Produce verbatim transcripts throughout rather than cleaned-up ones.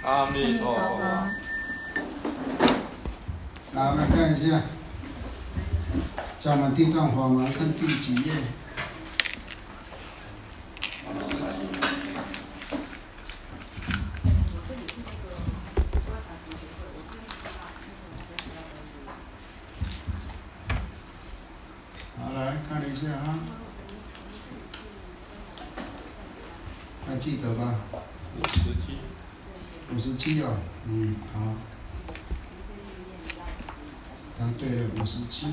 阿弥陀佛。 来，我们看一下，在我们地藏法门看第几页？好，来看一下啊，还记得吧？ 五十七。 五十七哦，嗯，好。答对了，五十七。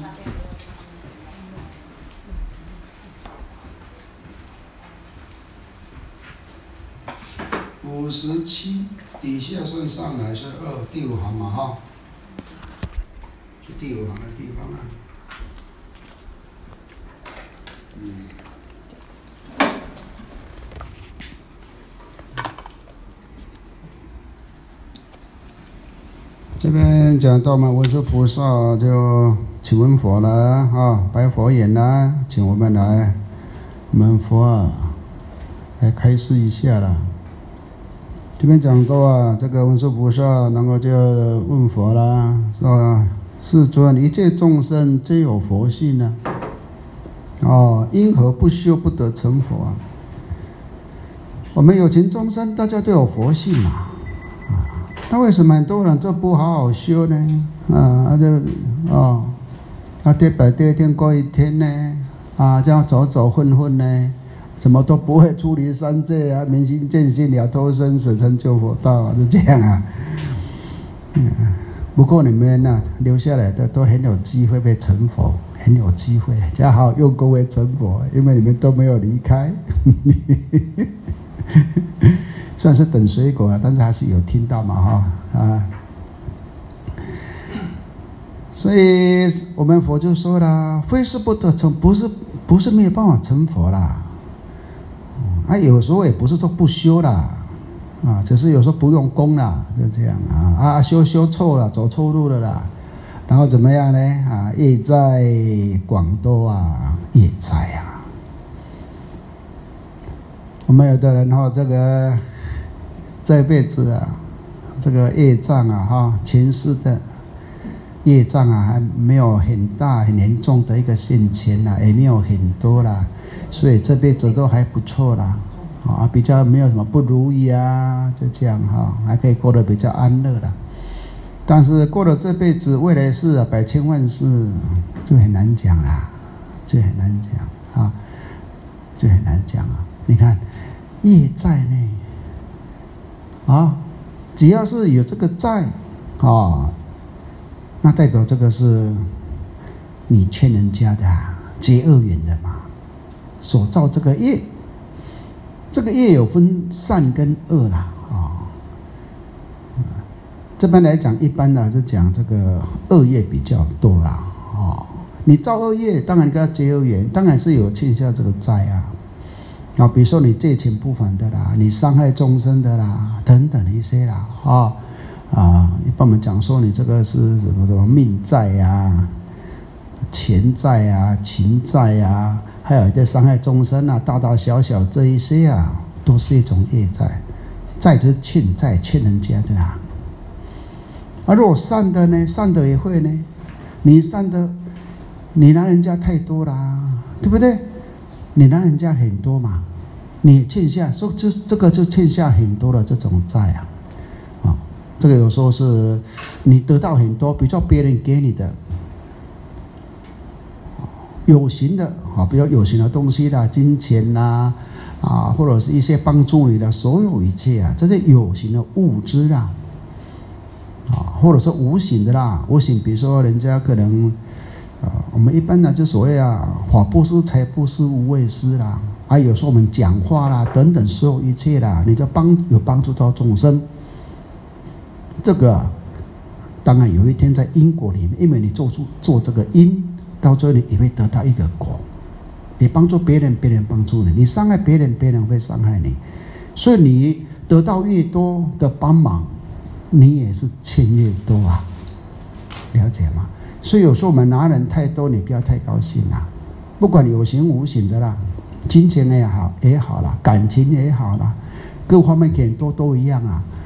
五十七底下算上来是二，第五行嘛哈，是第五行的地方啊。嗯。这边讲到嘛，文殊菩萨就请问佛了啊，白佛言啦，请我们来，我们佛啊，来开示一下啦。这边讲到啊，这个文殊菩萨，然后就问佛啦，说世尊，一切众生皆有佛性啊，哦，因何不修不得成佛啊？我们有情众生，大家都有佛性啊。那为什么很多人就不好好修呢？啊，就哦，啊，跌百跌一天过一天呢，啊，这样走走混混呢，怎么都不会出离三界啊，明心见性了脱生死成就佛道啊，就这样啊。嗯，不过你们呢、啊，留下来的都很有机会被成佛，很有机会，只要好好用功会成佛，因为你们都没有离开。虽然是等水果了，但是还是有听到嘛哈啊，所以我们佛就说啦，非是不得成，不是不是没有办法成佛啦，啊有时候也不是说不修啦，啊只是有时候不用功啦，就这样啊啊修修错了，走错路了啦，然后怎么样呢？啊业在广多啊，业在啊，我们有的人哈这个。这辈子啊，这个业障啊，哈，前世的业障啊，还没有很大、很严重的一个现前啦，也没有很多啦，所以这辈子都还不错啦，啊，比较没有什么不如意啊，就这样哈，还可以过得比较安乐啦。但是过了这辈子，未来世啊，百千万世就很难讲啦，就很难讲啊，就很难讲啊。你看，业在呢。啊，只要是有这个债，啊，那代表这个是你欠人家的、啊、结恶缘的嘛，所造这个业，这个业有分善跟恶啦，啊，这边来讲，一般的是讲这个恶业比较多啦，啊，你造恶业，当然跟他结恶缘，当然是有欠下这个债啊。啊，比如说你借钱不还的啦，你伤害众生的啦，等等一些啦，啊啊，一般我们讲说你这个是什么什么命债呀、钱债呀、情债呀，还有一些伤害众生啊，大大小小这一些啊，都是一种业债。债就是欠债，欠人家的啊。而如果善的呢，善的也会呢，你善的，你拿人家太多啦，对不对？你拿人家很多嘛，你欠下，说这这个就欠下很多的这种债啊，啊，这个有时候是你得到很多，比如说别人给你的有形的啊，比较有形的东西啦，金钱啦，啊，或者是一些帮助你的所有一切啊，这些有形的物质啦，啊，或者是无形的啦，无形，比如说人家可能。啊，我们一般呢，就所谓啊，法布施、财布施、无畏施啦，啊，有时候我们讲话啦，等等，所有一切啦，你就帮有帮助到众生。这个当然有一天在因果里面，因为你做出做这个因，到最后你也会得到一个果。你帮助别人，别人帮助你；你伤害别人，别人会伤害你。所以你得到越多的帮忙，你也是欠越多啊，了解吗？所以有时候我们拿人太多，你不要太高兴啦。不管有形无形的啦，金钱也好也好啦，感情也好啦，各方面很多都一样啊。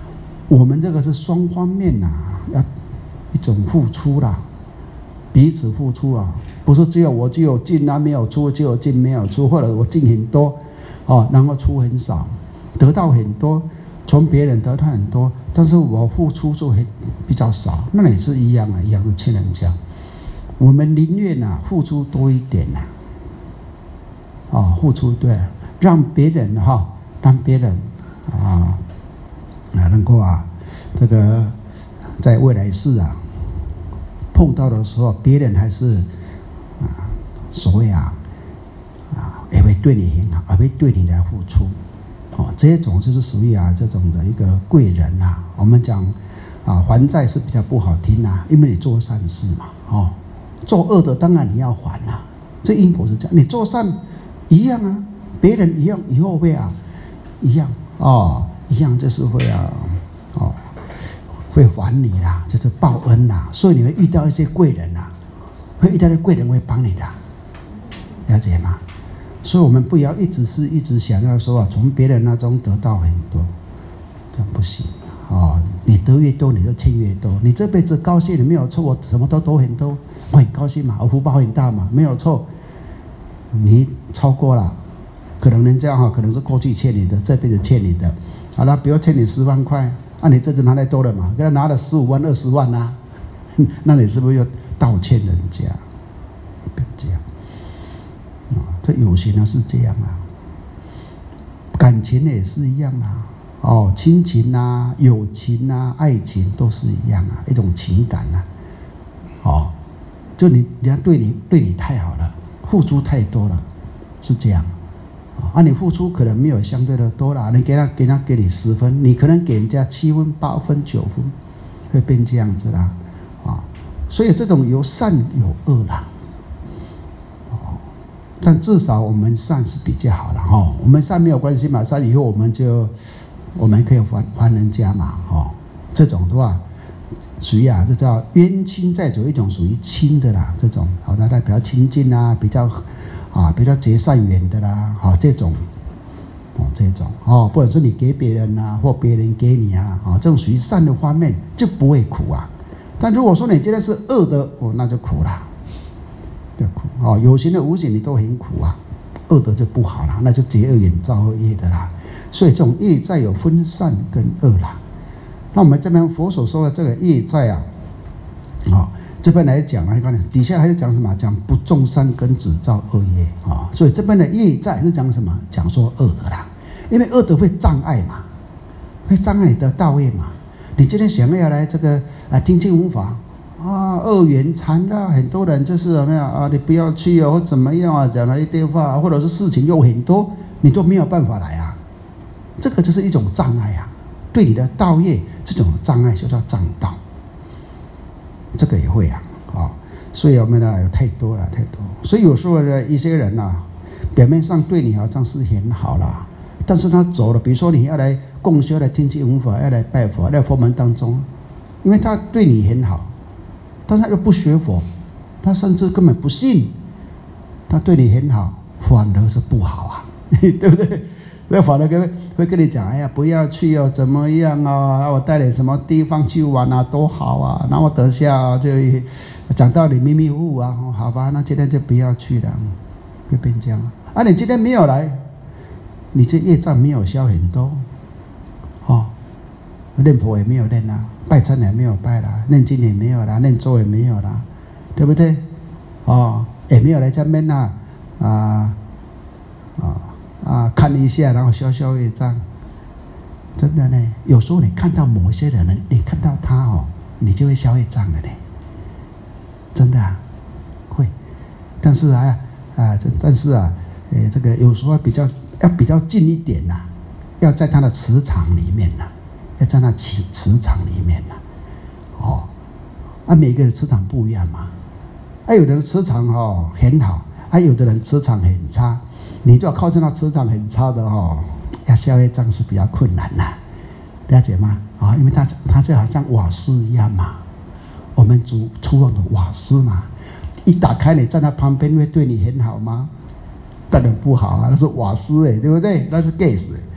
我们这个是双方面呐、啊，要一种付出啦，彼此付出啊，不是只有我只有进啊没有出，只有进没有出，或者我进很多，哦，然后出很少，得到很多，从别人得到很多，但是我付出就很比较少，那也是一样啊，一样是欠人家。我们宁愿啊付出多一点呐、啊，哦，付出对，让别人哈、哦，让别人啊。啊，能够啊，这个在未来世啊碰到的时候，别人还是啊，所谓啊啊，也会对你很好，也会对你来付出，哦，这种就是属于啊这种的一个贵人呐、啊。我们讲啊，还债是比较不好听呐、啊，因为你做善事嘛，哦，做恶的当然你要还呐、啊，这因果是这样，你做善一样啊，别人一样，以后会啊一样哦。一样就是会啊，哦，会还你啦，就是报恩啦，所以你会遇到一些贵人啦，会遇到的贵人会帮你的，了解吗？所以我们不要一直是一直想要说啊，从别人那中得到很多，这样不行哦。你得越多，你就欠越多。你这辈子高兴，你没有错，我什么都得很多，我很高兴嘛，我福报很大嘛，没有错。你超过了，可能人家哈，可能是过去欠你的，这辈子欠你的。好了，比如欠你十万块，啊，你这次拿来多了嘛，给他拿了十五万、二十万啊，那你是不是又倒欠人家？不要这样，啊，这有情呢是这样啊，感情也是一样啊，哦，亲情啊、友情啊、爱情都是一样啊，一种情感啊，哦，就你人家对你对你太好了，付出太多了，是这样。啊，你付出可能没有相对的多啦，你给他给他给你十分，你可能给人家七分、八分、九分，会变这样子啦，啊，所以这种有善有恶啦，哦，但至少我们善是比较好的哦，我们善没有关系嘛，善以后我们就我们可以还还人家嘛，哦，这种的话属于啊，这叫冤亲债主一种属于亲的啦，这种好，大家比较亲近啊，比较。啊，比较结善缘的啦，啊，这种，哦，这种，哦，或者是你给别人啊，或别人给你啊，啊，这种属于善的方面就不会苦啊。但如果说你今天是恶的，哦，那就苦了，就苦哦，有形的无形你都很苦啊，恶的就不好了，那就结恶缘造恶业的啦。所以这种业债有分善跟恶啦。那我们这边佛所说的这个业债啊，啊、哦。这边来讲呢，看底下还是讲什么？讲不种善根，只造恶业啊、哦。所以这边的业债是讲什么？讲说恶的啦，因为恶的会障碍嘛，会障碍你的道业嘛。你今天想要来这个啊听经闻法啊，恶缘缠啊，很多人就是有没有啊？你不要去哦，或怎么样啊？讲了一堆话，或者是事情又很多，你都没有办法来啊。这个就是一种障碍啊，对你的道业这种障碍就叫障道。这个也会啊，啊、哦，所以我们呢有太多了，太多。所以有时候呢，一些人啊，表面上对你好像是很好啦，但是他走了，比如说你要来共修、来听经闻法、要来拜佛，在佛门当中，因为他对你很好，但是他又不学佛，他甚至根本不信，他对你很好，反而是不好啊，对不对？那反而跟会跟你讲，哎呀，不要去哦，怎么样啊？我带你什么地方去玩啊，多好啊！然后等下就讲到你迷迷糊糊啊，好吧，那今天就不要去了，会变这样啊。你今天没有来，你这业障没有消很多，哦，念佛也没有念啦，拜忏也没有拜啦，念经也没有啦，念咒也没有啦，对不对？哦，也没有来这边啦，啊啊。啊，看一下，然后消消业障，真的呢。有时候你看到某些人呢，你看到他哦，你就会消业障了呢。真的啊，会。但是啊啊，但是啊，呃，这个有时候比较要比较近一点呐、啊，要在他的磁场里面呐、啊，要在那磁磁场里面呐、啊，哦，啊，每个人磁场不一样嘛。啊，有的人磁场哦很好，啊，有的人磁场很差。你就要靠近到磁场很差的哦，要消业障是比较困难的，了解吗？啊、哦，因为它它就好像瓦斯一样嘛，我们煮厨房的瓦斯嘛，一打开你站在旁边会对你很好吗？当然不好啊，那是瓦斯哎，对不对？那是 gas，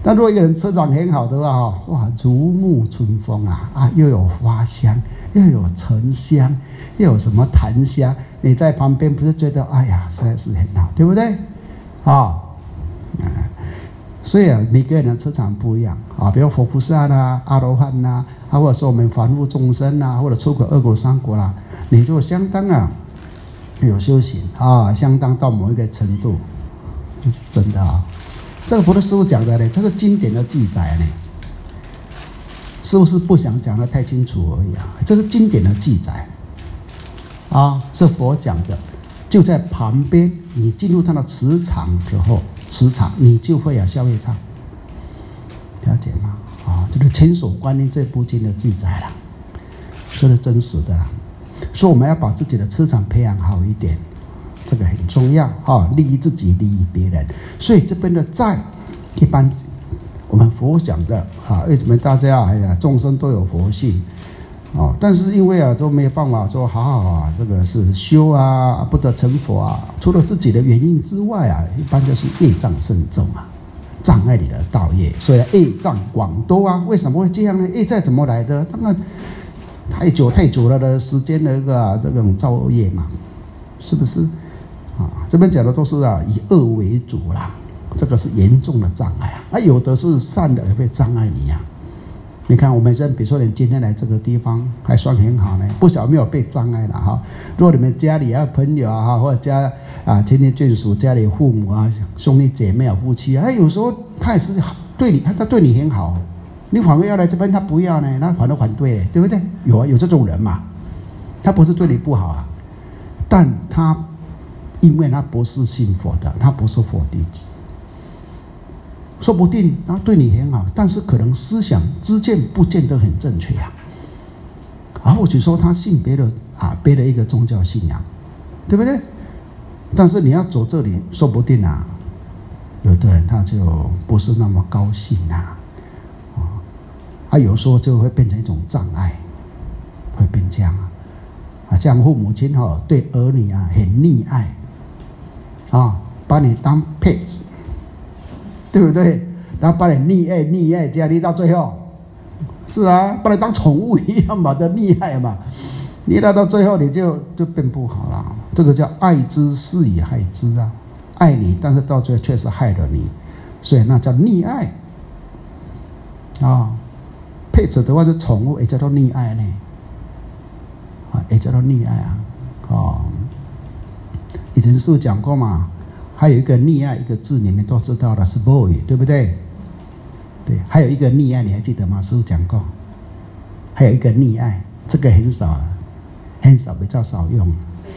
但如果一个人磁场很好的话，哈，哇，如沐春风啊，啊，又有花香，又有沉香，又有什么檀香，你在旁边不是觉得，哎呀，实在是很好，对不对？啊、哦，嗯，所以啊，每个人的磁场不一样啊，比如佛菩萨啦、阿罗汉啦，啊，或者说我们凡夫众生啦，或者出口二果三果啦，你就相当啊有修行啊，相当到某一个程度，真的啊。这个不是师父讲的呢，这是经典的记载呢。师父是不想讲得太清楚而已啊，这是经典的记载啊，是佛讲的。就在旁边，你进入他的磁场之后，磁场你就会有消业障，了解吗？啊，这个《千手观音》这部经的记载了，这是真实的啦。所以我们要把自己的磁场培养好一点。这个很重要啊，利益自己，利益别人。所以这边的债，一般我们佛讲的啊，为什么大家哎呀，众生都有佛性哦，但是因为啊都没有办法说好好啊，这个是修啊，不得成佛啊。除了自己的原因之外啊，一般就是业障深重啊，障碍你的道业，所以业障广多啊。为什么会这样呢？业债怎么来的？当然太久太久了的时间的一个、啊、这种造业嘛，是不是？啊，这边讲的都是啊，以恶为主啦，这个是严重的障碍啊。啊，有的是善的而会障碍你呀、啊。你看我们现在，比如说你今天来这个地方还算很好呢，不晓得没有被障碍了哈。如果你们家里啊朋友啊，或者家啊亲戚眷属、家里父母啊、兄弟姐妹啊、夫妻啊，有时候他也是对你，他他对你很好，你反而要来这边他不要呢，那反而反对，对不对？有啊，有这种人嘛，他不是对你不好啊，但他。因为他不是信佛的，他不是佛弟子，说不定他对你很好，但是可能思想知见不见得很正确啊。啊，或许说他信别的啊，别的一个宗教信仰，对不对？但是你要走这里，说不定啊，有的人他就不是那么高兴啊，啊，有时候就会变成一种障碍，会变这样啊。啊，像父母亲哈、哦、对儿女啊很溺爱。啊，把你当 pets， 对不对？然后把你溺爱溺爱，家里到最后，是啊，把你当宠物一样嘛的溺爱嘛，溺爱到最后你就就变不好了。这个叫爱之是以害之啊，爱你，但是到最后确实害了你，所以那叫溺爱啊。pets 的话是宠物，也叫做溺爱呢，啊，也叫做溺爱啊，啊。以前是讲过嘛，还有一个溺爱一个字，你们都知道的是 boy， 对不对？对，还有一个溺爱，你还记得吗？师父讲过，还有一个溺爱，这个很少，很少，比较少用。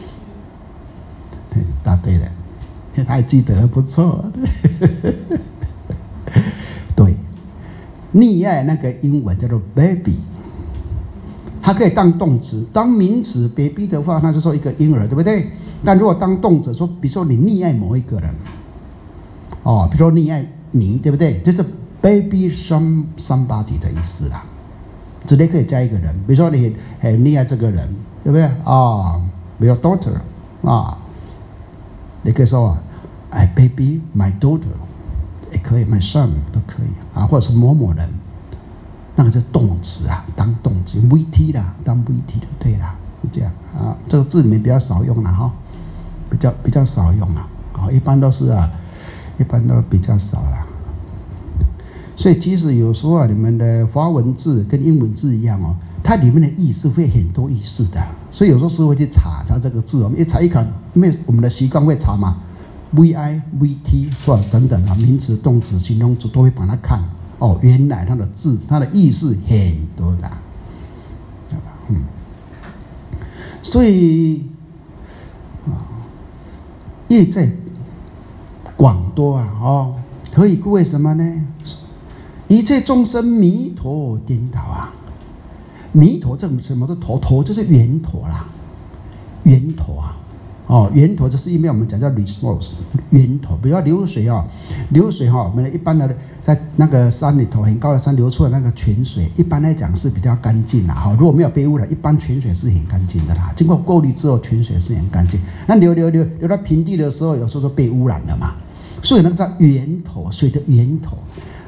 对，答对了，他还记得，不错。对，溺爱那个英文叫做 baby， 它可以当动词，当名词 baby 的话，那就说一个婴儿，对不对？但如果当动词说，比如说你溺爱某一个人，哦，比如说溺爱你，对不对？就是 baby some somebody 的意思啦，直接可以加一个人，比如说你很溺爱这个人，对不对？啊、哦，比如 daughter 啊，你可以说 I baby my daughter， 也可以 my son 都可以啊，或者是某某人，那个是动词啊，当动词 V T 啦，当 V T 就对啦，这样啊，这个字里面比较少用了哈。比较比较少用啊，啊，一般都是啊，一般都比较少啦。所以其实有时候啊，你们的华文字跟英文字一样哦，它里面的意思会很多意思的。所以有时候是会去查查这个字，我们一查一看，因为我们的习惯会查嘛 ，V I V T 或者等等啊，名词、动词、形容词都会把它看。哦，原来它的字它的意思很多的，对吧？嗯，所以。业债广多啊，哦，可以为什么呢？一切众生弥陀颠倒啊，弥陀这什么是陀？陀就是源头啦，源头啊，哦，源头就是因为我们讲叫 resource 源头，比如流水啊，流水哈、哦，我们一般的在那个山里头很高的山流出来那个泉水，一般来讲是比较干净啦，哈，如果没有被污染，一般泉水是很干净的啦，经过过滤之后，泉水是很干净。那流流流流到平地的时候，有时候都被污染了嘛，所以那个叫源头，水的源头。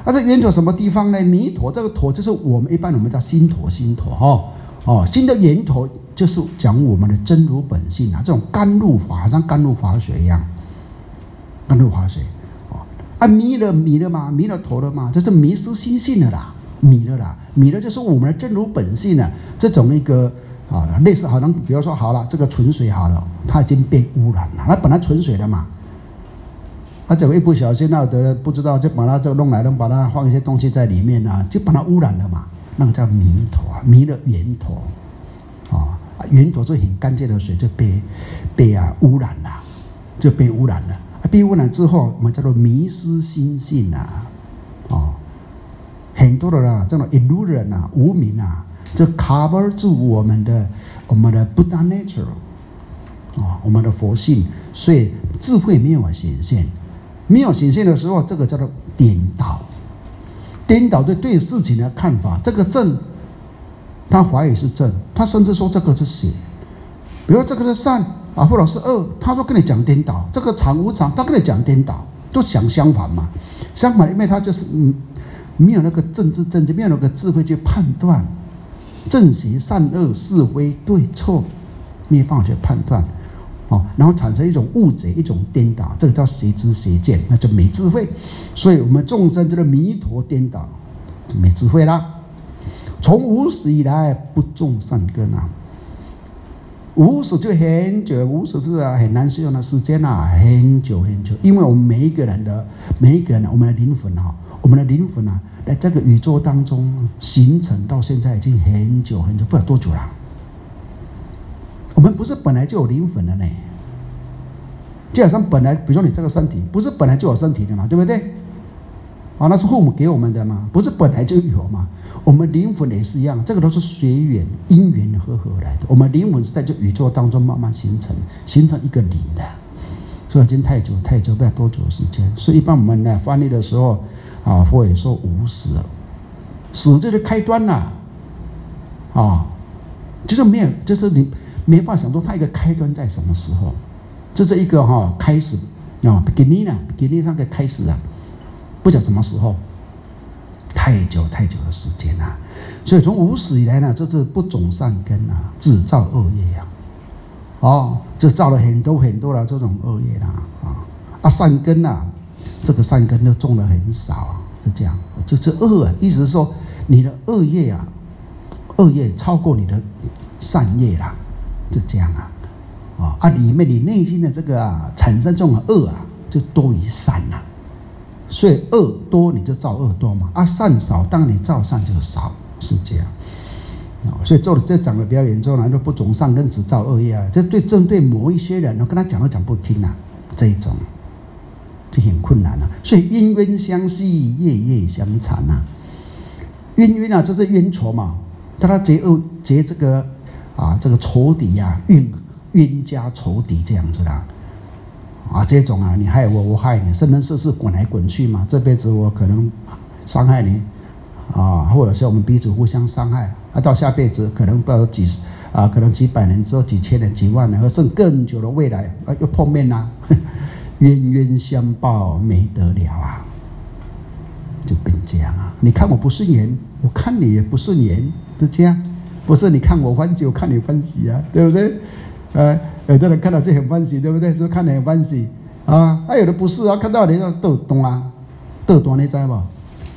啊，这圆陀什么地方呢？弥陀这个陀就是我们一般我们叫心陀，心陀哦哦，心的圆陀就是讲我们的真如本性啊，这种甘露法，好像甘露法水一样，甘露法水哦啊，弥勒弥勒嘛，弥勒陀了嘛，这是迷失心性的啦，弥勒啦，弥勒就是我们的真如本性啊，这种一个。啊，类似好像比如说好了，这个纯水好了，它已经被污染了。它本来纯水的嘛，它这个一不小心那得不知道就把它这个弄来弄，把它放一些东西在里面啊，就把它污染了嘛。那个叫弥陀啊，弥勒圆陀啊，圆陀是很干净的水就被被啊污染了，就被污染了。啊，被污染之后，我们叫做迷失心性啊，哦，很多的啦，这种 illusion 啊，无明啊。这 cover 住我们的我们的 Buddha nature 啊，我们的佛性，所以智慧没有显现，没有显现的时候，这个叫做颠倒，颠倒对对事情的看法。这个正，他怀疑是正，他甚至说这个是邪，比如这个是善啊，或者是恶，他都跟你讲颠倒。这个常无常，他跟你讲颠倒，都想相反嘛。相反，因为他就是嗯，没有那个正知正见，没有那个智慧去判断。正邪善恶是非对错，没有办法去判断，哦，然后产生一种误解，一种颠倒，这个叫邪知邪见，那就没智慧。所以我们众生就是弥陀颠倒，就没智慧啦。从无始以来不种善根啊，无始就很久，无始是啊很难形容的时间啊，很久很久。因为我们每一个人的每一个人，我们的灵魂啊，我们的灵魂啊。在这个宇宙当中形成到现在已经很久很久，不知道多久了。我们不是本来就有灵魂的呢，就好像本来，比如说你这个身体，不是本来就有身体的嘛，对不对？啊，那是父母给我们的嘛，不是本来就有嘛。我们灵魂也是一样，这个都是随缘因缘合合来的。我们灵魂是在这宇宙当中慢慢形成，形成一个灵的，所以已经太久太久，不知道多久的时间。所以一般我们呢翻译的时候。啊，佛也说无始，始就是开端啦，啊，就是没有，就是你没办法想说它一个开端在什么时候，这是一个哈、哦、开始啊 ，beginning 啊 ，beginning 上个开始啊，不讲什么时候，太久太久的时间啊，所以从无始以来呢，这是不种善根啊，只造恶业呀、啊，哦，这造了很多很多的这种恶业啦，啊啊善根啊。这个善根都种的很少啊，是这样。这是恶啊，意思是说你的恶业啊，恶业超过你的善业啦，是这样啊。啊啊，里面你内心的这个啊，产生这种恶啊，就多于善啊。所以恶多你就造恶多嘛，啊善少，当你造善就少，是这样。所以做的这讲的比较严重了，就不种善根只造恶业啊，这对针对某一些人，我跟他讲都讲不听啊，这一种。就很困难了、啊，所以冤冤相系，夜夜相残啊。冤冤啊，就是冤仇嘛，他他结恶结这个啊，这个仇敌呀、啊，冤冤家仇敌这样子啦。啊，这种啊，你害我，我害你，生生世世滚来滚去嘛。这辈子我可能伤害你啊，或者是我们彼此互相伤害啊，到下辈子可能不知道几啊，可能几百年之后、几千年、几万年，甚至更久的未来啊，又碰面啦。冤冤相报没得了啊，就变这样啊！你看我不顺眼，我看你也不顺眼，就这样。不是你看我欢喜，我看你欢喜啊，对不对？呃，有的人看到这很欢喜，对不对？是不是看你很欢喜啊？还、啊、有的不是啊，看到你就斗东啊，斗多你知道吗？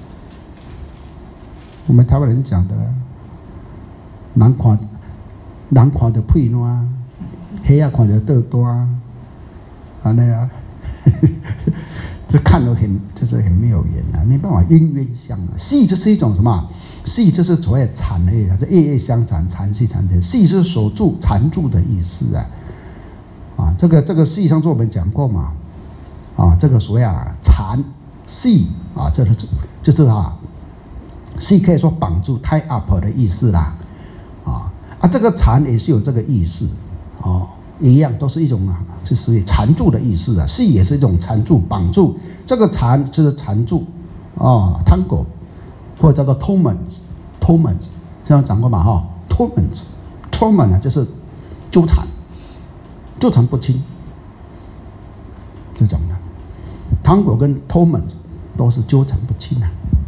我们台湾人讲的，人看人看着屁烂，黑啊看着斗多啊，啊那样。这看了很，就是很没有缘啊，没办法因缘相啊。系就是一种什么？系就是所谓缠类的，这夜夜相缠，缠系缠的。系是守住、缠住的意思啊。啊，这个这个系上次我们讲过嘛。啊，这个所谓啊缠系啊，这是就是啊，系可以说绑住 tie up 的意思啦。啊啊，这个缠也是有这个意思哦。一样都是一种啊，是属于缠住的意思啊。系也是一种缠住、绑住。这个缠就是缠住啊 ，tango 或者叫做 torment，torment， 这样讲过嘛哈 ，torment，torment 呢就是纠缠，纠缠不清，这种的。tango跟 torment 都是纠缠不清啊。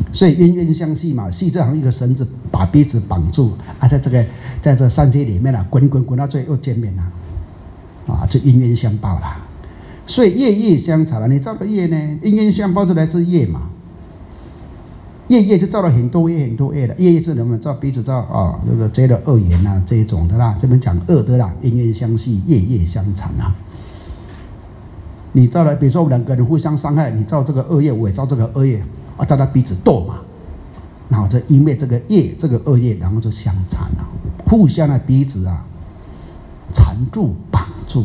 所以冤冤相系嘛，系就好像一个绳子把彼此绑住啊，在这个在这三界里面啊，滚滚滚到最后又见面了，啊，就冤冤相报啦。所以业业相残了，你造的业呢，冤冤相报就来自业嘛。业业就造了很多业很多业了，业业是人们造彼此造啊，这个结了恶缘啊这一种的啦，这边讲恶的啦，冤冤相系，业业相残啊。你造了，比如说我们两个人互相伤害，你造这个恶业，我也造这个恶业。啊，在那彼此斗嘛，然后就因为这个业，这个恶业，然后就相残了，互相的彼此啊缠住、绑住，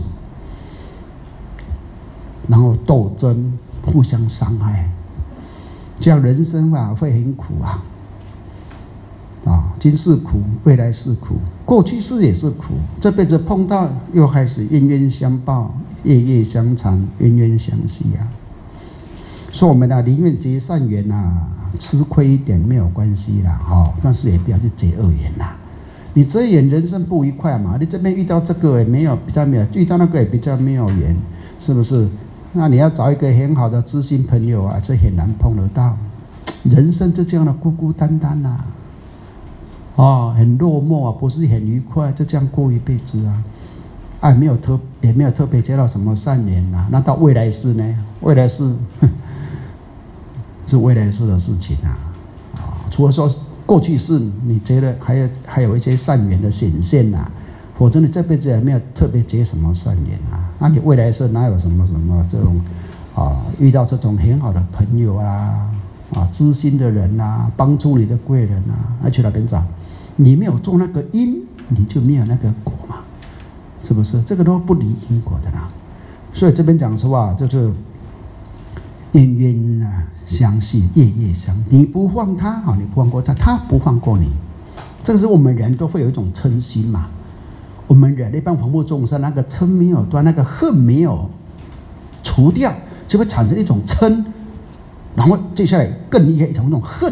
然后斗争，互相伤害，这样人生啊会很苦啊，啊，今世苦，未来世苦，过去世也是苦，这辈子碰到又开始冤冤相报，业业相残，冤冤相系啊。所以我们呢，宁愿结善缘啊，吃亏一点没有关系啦，哦，但是也不要去结恶缘啦。你结缘，人生不愉快嘛。你这边遇到这个也没有比较没有，遇到那个也比较没有缘，是不是？那你要找一个很好的知心朋友啊，这很难碰得到。人生就这样的孤孤单单呐、啊，哦，很落寞啊，不是很愉快，就这样过一辈子啊。啊，没有特也没有特别结到什么善缘呐、啊。那到未来世呢？未来世。是未来世的事情啊，啊，除了说过去世你结了，还有还有一些善缘的显现呐、啊，否则你这辈子也没有特别结什么善缘啊。那你未来世哪有什么什么这种啊，遇到这种很好的朋友啊，啊，知心的人啊，帮助你的贵人啊，要去哪边找？你没有做那个因，你就没有那个果嘛，是不是？这个都不离因果的啦。所以这边讲说啊，就是冤冤啊相系，业业相，你不放他好，你不放过他，他不放过你。这个是我们人都会有一种嗔心嘛。我们人一般凡夫众生，那个嗔没有断，那个恨没有除掉，就会产生一种嗔，然后接下来更厉害一种那种恨。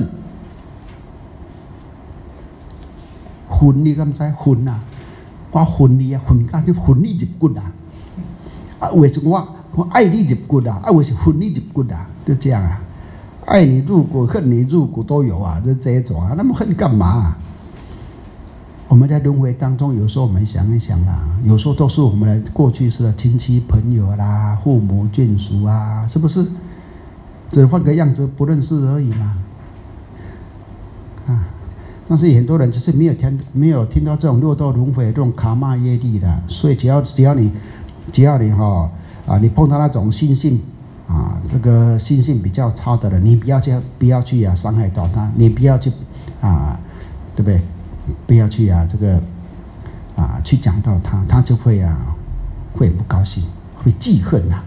恨你敢知？恨啊！我恨你啊，恨到就恨你入骨啊！啊，为什么我爱你入骨啊？啊，为什么恨你入骨啊？就这样啊。爱你入骨，恨你入骨都有啊，就这一种啊。那么恨干嘛、啊？我们在轮回当中，有时候我们想一想啦，有时候都是我们的过去式的亲戚朋友啦、父母眷属啊，是不是？只换个样子不认识而已嘛。啊，但是很多人就是没有听没有听到这种六道轮回这种卡玛业力的，所以只要只要你只要你哈、哦、啊，你碰到那种心性。啊，这个心性比较差的人，你不要去，不要去啊，伤害到他，你不要去啊，对不对？不要去啊，这个啊，去讲到他，他就会啊，会不高兴，会记恨呐、啊。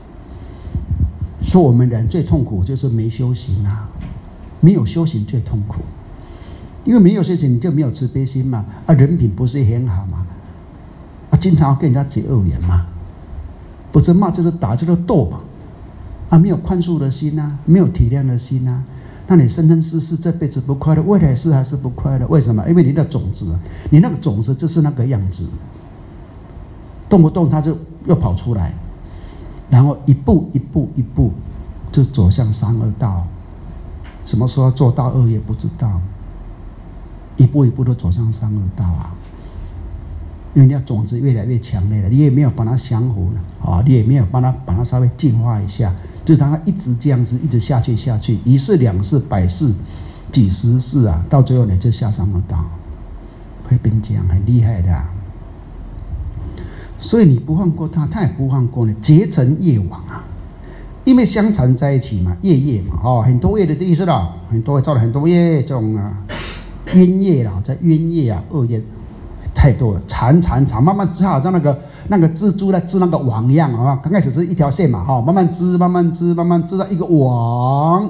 说我们人最痛苦就是没修行啊，没有修行最痛苦，因为没有修行你就没有慈悲心嘛，啊，人品不是很好嘛，啊，经常跟人家结恶缘嘛，不是骂就是打就是斗嘛。啊，没有宽恕的心啊，没有体谅的心啊，那你生生世世这辈子不快乐，未来世还是不快乐。为什么？因为你的种子，你那个种子就是那个样子，动不动它就又跑出来，然后一步一步一步就走向三恶道。什么时候做大恶也不知道，一步一步都走向三恶道啊。因为你要种子越来越强烈了，你也没有把它降服了啊，你也没有帮它把它稍微净化一下，就让它一直这样子一直下去下去，一世两世百世几十世啊，到最后你就下三恶道，会变这样，很厉害的、啊。所以你不放过他，他也不放过你，结成业网啊，因为相缠在一起嘛，业业嘛，哦，很多业的意思啦，很多造了很多业这种啊，冤业啦，在冤业啊，恶业。太多了，缠缠缠，慢慢织，好像那个那个蜘蛛在织那个网一样啊。刚开始是一条线嘛，哈，慢慢织，慢慢织，慢慢织到一个网。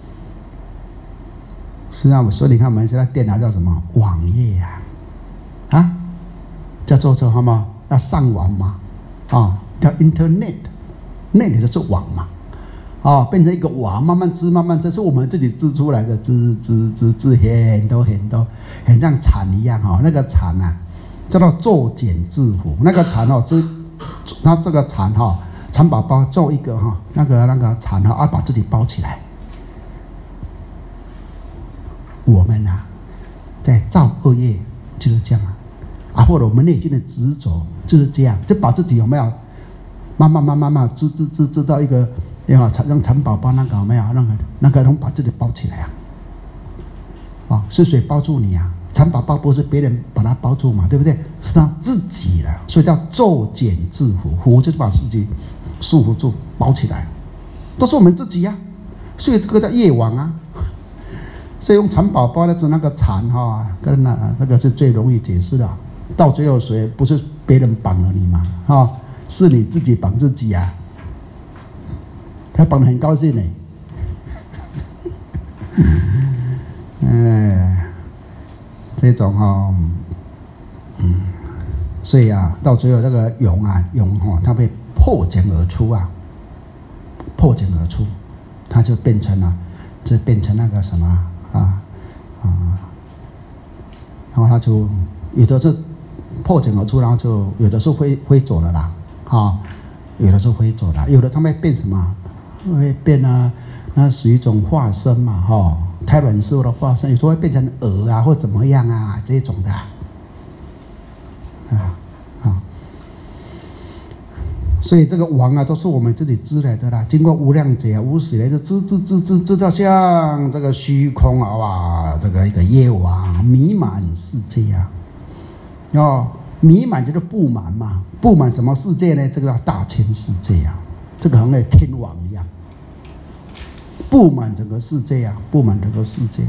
是啊，所以你看我们现在电脑叫什么？网页啊，啊，叫做什么？要上网嘛，啊，叫 Internet，Net 就是网嘛，啊，变成一个网，慢慢织，慢慢织，是我们自己织出来的，织织织织很多很多，很像蚕一样哈，那个蚕啊。叫做作茧自缚，那个蚕哦，织，它这个蚕哈、哦，蚕宝宝做一个哈、哦，那个那个蚕哈、哦，要把自己包起来， 我们啊，在造恶业就是这样啊，啊，或者我们内心的执着就是这样，就把自己有没有慢慢慢慢慢知知知知道一个，要让蚕宝宝那个有没有那个那个能把自己包起来啊？啊，是谁包住你啊？蚕宝宝不是别人把它包住嘛，对不对？是他自己的，所以叫骤减制服，服就是把自己束缚住、包起来，都是我们自己呀、啊。所以这个叫业网啊。所以用蚕宝宝的指那个蚕哈，跟那那个是最容易解释的。到最后谁不是别人绑了你嘛？哈，是你自己绑自己啊。他绑得很高兴呢。哎。这种哈、哦，嗯，所以啊，到最后这个蛹啊，蛹哈、哦，它被破茧而出啊，破茧而出，它就变成了，就变成那个什么啊啊，然后它就有的是破茧而出，然后就有的是飞飞走了啦，啊，有的是飞走了，有的它会变什么？会变啊，那属于一种化身嘛，哈、哦。胎卵师的化身，有时候会变成蛾啊，或怎么样啊，这种的，啊啊，所以这个网啊，都是我们自己织来的啦。经过无量劫、无始来，就织织织织织到像这个虚空啊，哇，这个一个业网弥满世界啊，哦，弥满就是布满嘛，布满什么世界呢？这个叫大千世界啊，这个好像天网一样。布满整个世界啊，布满整个世界。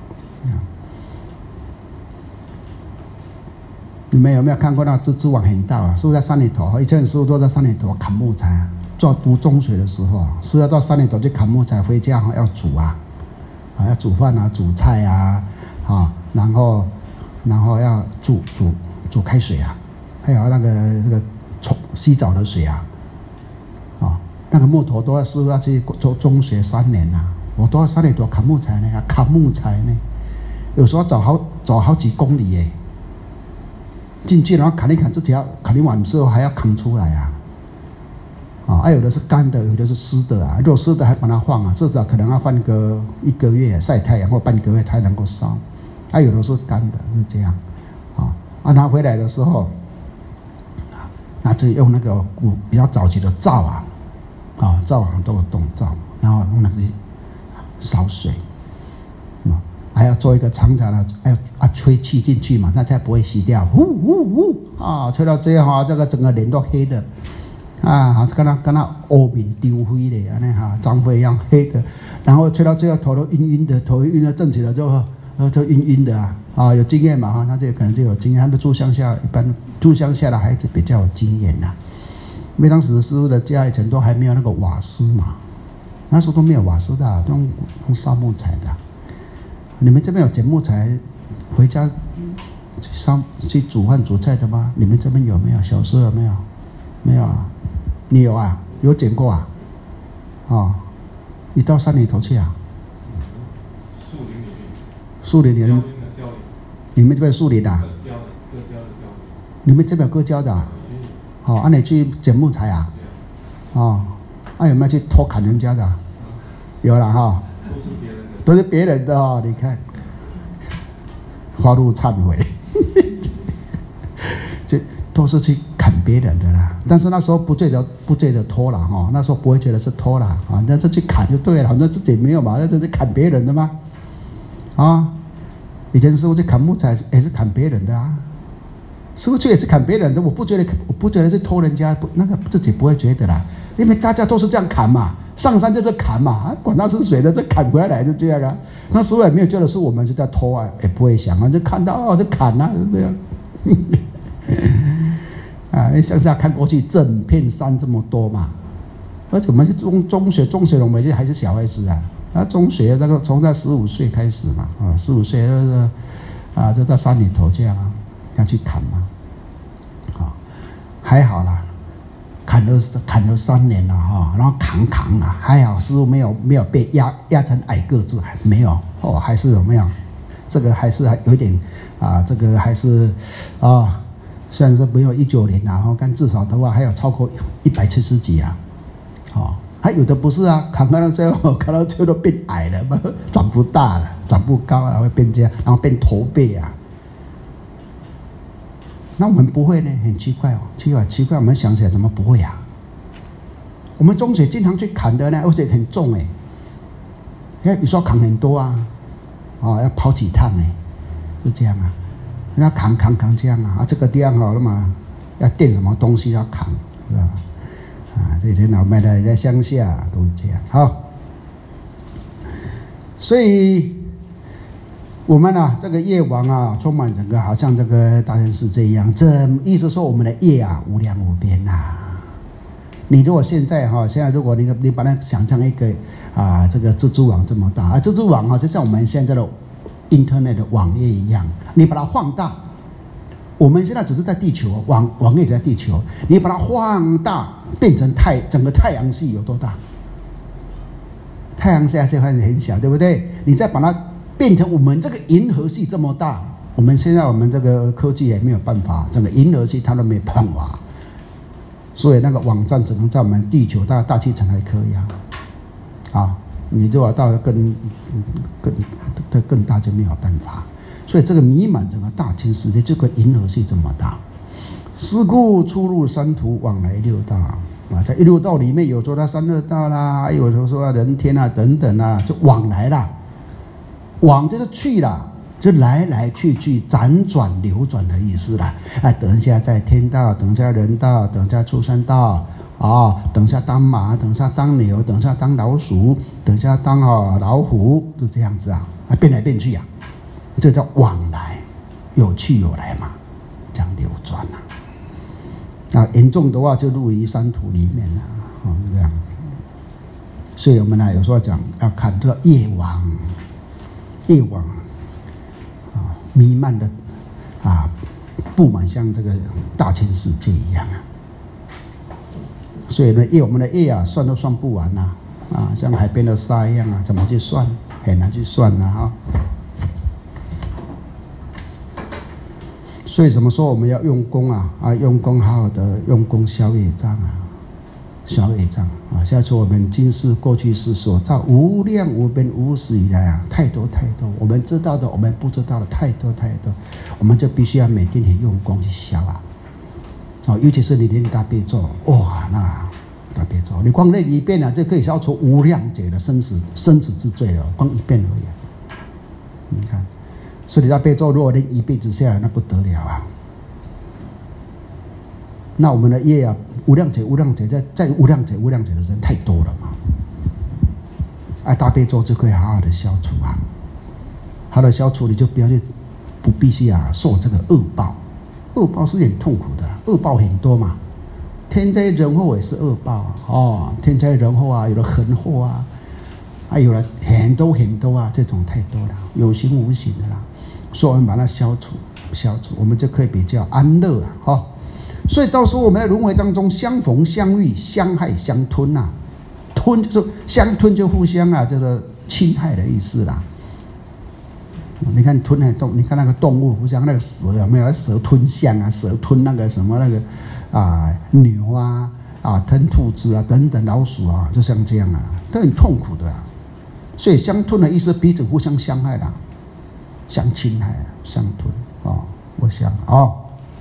你们有没有看过那蜘蛛网很大啊？是不是在山里头？以前师傅都在山里头砍木材啊。做读中学的时候，是要到山里头去砍木材，回家要煮啊，啊要煮饭啊，煮菜啊，啊，然后然后要煮煮煮开水啊，还有那个那个冲洗澡的水啊。那个木头都要师傅要去做中学三年呐、啊，我都要山里头砍木材呢，砍木材呢，有时候走好走好几公里耶，进去然后砍一砍，自己要砍完之后还要扛出来啊，啊，还有的是干的，有的是湿的啊，如果湿的还把它放啊，至少可能要放个一个月晒太阳或半个月才能够烧，还、啊、有的是干的，是这样，啊，啊拿回来的时候，啊，那就用那个古比较早期的灶啊。啊，灶很多动灶，然后用那个烧水，啊，还要做一个长长的，还要啊吹气进去嘛，那才不会洗掉，呼呼呼啊，吹到这样哈，这个整个脸都黑的，啊，跟那跟那乌面张灰的，安尼哈，张灰一样黑的，然后吹到最后头都晕晕的，头晕的正起来之后，就晕晕的啊，啊，有经验嘛哈，那这可能就有经验，他们住乡下，一般住乡下的孩子比较有经验呐、啊。因为当时师傅的家以前都还没有那个瓦斯嘛，那时候都没有瓦斯的，都用用烧木材的。你们这边有捡木材回家去烧去煮饭煮菜的吗？你们这边有没有？小时候有没有？没有啊？你有啊？有捡过啊？哦，你到山里头去啊？ 树林里面。 树林里面。你们这边树林的、啊？ 各交的，各交的交。 你们这边有割胶的、啊？哦，啊，你去捡木材啊？哦，啊，有没有去偷砍人家的、啊？有了哈， 都是别人的， 都是别人的哦。你看，花路忏悔，这都是去砍别人的啦。但是那时候不觉得不觉得偷了哈，那时候不会觉得是偷了啊，那这去砍就对了，反正自己没有嘛，那这是砍别人的吗？啊，以前师傅去砍木材也是砍别人的啊。师傅去也是砍别人的，我不觉得，我不觉得是偷人家，那个自己不会觉得啦，因为大家都是这样砍嘛，上山就是砍嘛，啊，管他是谁的，这砍回来就这样啊。那师傅也没有觉得是我们是在偷啊，也不会想啊，就看到哦就砍啊，就这样。啊，因乡下看过去整片山这么多嘛，而且我们是中中学，中学我们还是小孩子啊，啊中学那个从在十五岁开始嘛，啊十五岁就是啊就到山里头这样啊。要去砍嘛，啊，还好啦，砍了砍了三年了哈，然后扛扛啊，还好师傅没有没有被压压成矮个子，没有哦，还是有没有，这个还是还有点啊，这个还是啊，虽然说没有一九年啊，但至少的话还有超过一百七十几啊，哦， 还有的不是啊，砍到最后，砍到最后都变矮了嘛，长不大了，长不高了，会变这样，然后变驼背啊。那我们不会呢，很奇怪哦，奇怪奇怪，我们想起来怎么不会啊？我们中学经常去砍的呢，而且很重哎，因为有时候砍很多啊，哦，要跑几趟哎，就这样啊，要扛扛扛这样啊，啊这个地方好了嘛，要垫什么东西要扛，是吧？啊，这些老麦的在乡下都是这样，好，所以我们啊，这个业王啊，充满整个好像这个大千世界一样，这意思说我们的业啊，无量无边呐、啊。你如果现在哈、啊，现在如果你你把它想象一个啊，这个蜘蛛网这么大，啊，蜘蛛网啊，就像我们现在的 Internet 的网页一样，你把它放大，我们现在只是在地球，网网页在地球，你把它放大，变成太整个太阳系有多大？太阳系现在很小，对不对？你再把它变成我们这个银河系这么大，我们现在我们这个科技也没有办法，整个银河系它都没办法。所以那个网站只能在我们地球大大气层还可以啊，啊，你如果到更更更更大就没有办法。所以这个弥满整个大千世界，这个银河系这么大，是故出入三途，往来六道啊，在一六道里面有说他三恶道啦，还有说人天啊等等啊，就往来啦，往就是去啦。就来来去去、辗转流转的意思啦。啊，等一下在天道，等一下人道，等一下畜生道啊，等一下当马，等一下当牛，等一下当老鼠，等一下当啊老虎，就这样子啊，啊变来变去啊，这叫往来，有去有来嘛，这样流转啊。啊，严重的话就入于三途里面了，哦，这样。所以我们呢有时候讲要看这个业王，业王。弥漫的啊，布满像这个大千世界一样啊。所以呢，业我们的业啊，算都算不完呐、啊，啊，像海边的沙一样啊，怎么去算？很难去算呐、啊，哈。所以怎么说我们要用功啊？啊，用功好好的用功消业障啊，消业障啊。现在说我们今世过去世所造无量无边无始以来啊，太多太多，我们知道的我们不知道的太多太多，我们就必须要每天很用功去消啊。哦，尤其是你念大悲咒，哇，那大悲咒你光念一遍啊，就可以消除无量劫的生死生死之罪了，光一遍而已、啊。你看，所以你大悲咒如果念一辈子下来，那不得了啊。那我们的业啊，无量劫、无量劫，在在无量劫、无量劫的人太多了嘛。哎，大悲咒就可以好好的消除啊，好好的消除，你就不要去，不必须啊受这个恶报，恶报是很痛苦的，恶报很多嘛，天灾人祸也是恶报啊，哦，天灾人祸啊，有了横祸啊，还有了很多很多啊，这种太多了，有形无形的啦，所以我们把它消除，消除，我们就可以比较安乐啊，哈、哦。所以到时候我们在轮回当中相逢相遇相害相吞呐、啊，吞就是相吞就互相啊这个侵害的意思啦。你看吞很动，你看那个动物互相那个蛇有没有？蛇吞象啊，蛇吞那个什么那个啊牛啊啊吞兔子啊等等老鼠啊，就像这样啊，都很痛苦的、啊。所以相吞的意思彼此互相伤害啦，相侵害、啊、相吞哦，互相哦。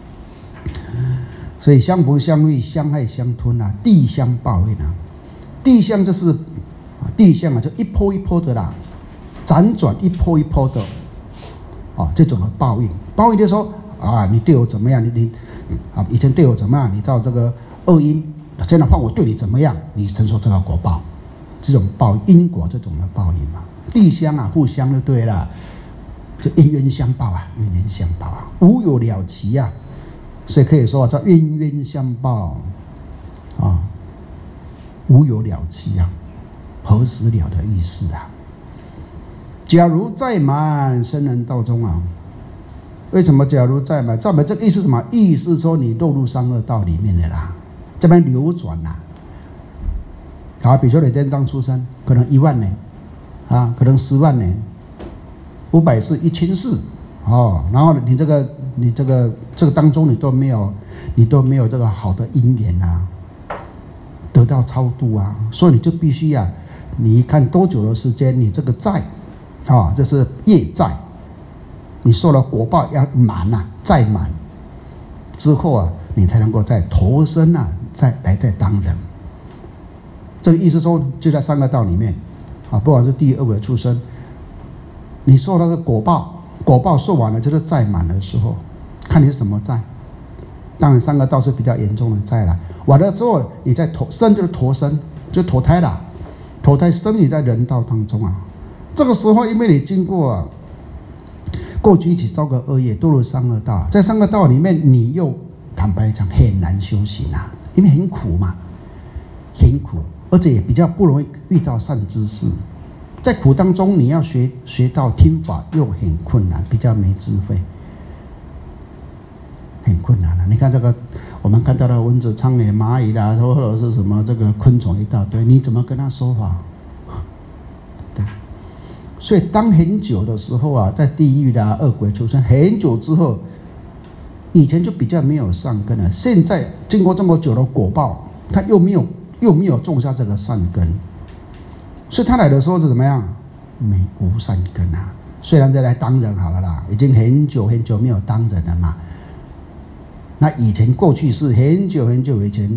所以相逢相遇相害相吞啊，地相报应啊，地相就是地相啊，就一波一波的啦，辗转一波一波的啊，这种的报应。报应就是说啊，你对我怎么样，你你啊以前对我怎么样，你照这个恶因，现在换我对你怎么样，你承受这个果报，这种报因果这种的报应嘛，地相啊，互相就对了，就冤冤相报啊，冤冤相报啊，无有了期啊。所以可以说叫冤冤相报啊，无有了期啊，何时了的意思啊？假如再满生人道中啊，为什么假如再满？再满这个意思是什么？意思是说你落入三恶道里面的啦，这边流转啦。好，比如说你天刚出生，可能一万年啊，可能十万年，五百世、一千世哦，然后你这个。你这个这个当中你都没有，你都没有这个好的因缘啊， 得到超度啊，所以你就必须啊，你看多久的时间，你这个债啊，这是业债，你受了果报要满啊，债满之后啊，你才能够再投生啊，再来再当人。这个意思说，就在三个道里面啊，不管是地狱恶鬼畜生，你受那个果报，果报受完了就是债满的时候，看你是什么债。当然三个道是比较严重的债了，完了之后你再投生就是投生，就投胎了，投胎生你在人道当中啊。这个时候因为你经过啊，过去一起造个恶业，堕入三恶道，在三个道里面你又坦白讲很难修行啊，因为很苦嘛，很苦，而且也比较不容易遇到善知识，在苦当中你要学学到听法又很困难，比较没智慧，很困难了。你看这个，我们看到的蚊子、苍蝇、蚂蚁啦，或者是什么这个昆虫一大堆，你怎么跟他说法？对，所以当很久的时候啊，在地狱啦、恶鬼出生很久之后，以前就比较没有善根了，现在经过这么久的果报，他又没有又没有种下这个善根，所以他来的时候是怎么样？没无善根啊。虽然再来当人好了啦，已经很久很久没有当人了嘛。那以前过去是很久很久以前，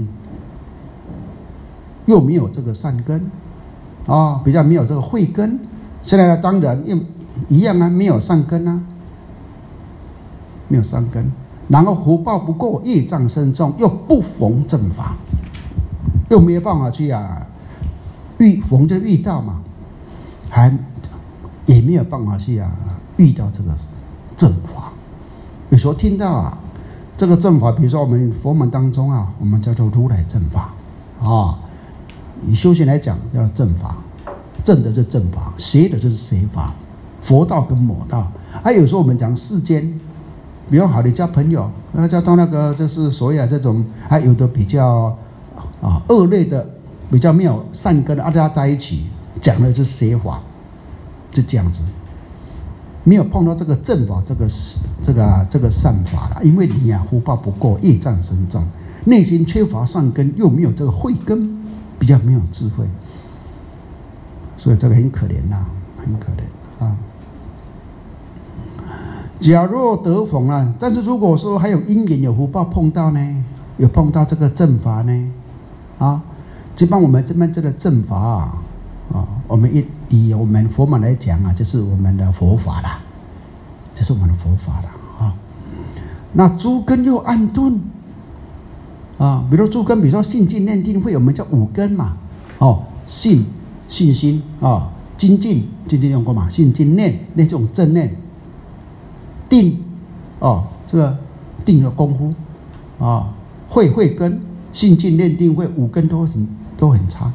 又没有这个善根啊、哦，比较没有这个慧根。现在来当人又一样啊，没有善根啊，没有善根。然后福报不够，业障深重，又不逢正法，又没有办法去啊遇逢就遇到嘛，还也没有办法去啊遇到这个正法。有时候听到啊。这个正法，比如说我们佛门当中啊，我们叫做如来正法啊。以修行来讲，叫正法，正的是正法，邪的就是邪法，佛道跟魔道。啊，有时候我们讲世间，比如好，你交朋友，那交到那个就是所谓的这种，还、啊、有的比较啊恶劣的，比较没有善根的，大家在一起讲的是邪法，就这样子。没有碰到这个正法，这个这个这个善法了，因为你啊福报不够，业障深重，内心缺乏善根，又没有这个慧根，比较没有智慧，所以这个很可怜呐、啊，很可怜啊。假若得逢啊，但是如果说还有因缘有福报碰到呢，有碰到这个正法呢，啊，基本上我们这边这个正法啊。啊，我们以以我们佛门来讲啊，就是我们的佛法啦，这是我们的佛法啦啊。那诸根又暗顿啊，比如诸根，比如说信、进、念、定、慧，我们叫五根嘛。哦，信信心啊，精进今天用过嘛，信、进、念那种正念，定哦，这个定的功夫啊，慧慧根，信、进、念、定、慧五根都很都很差。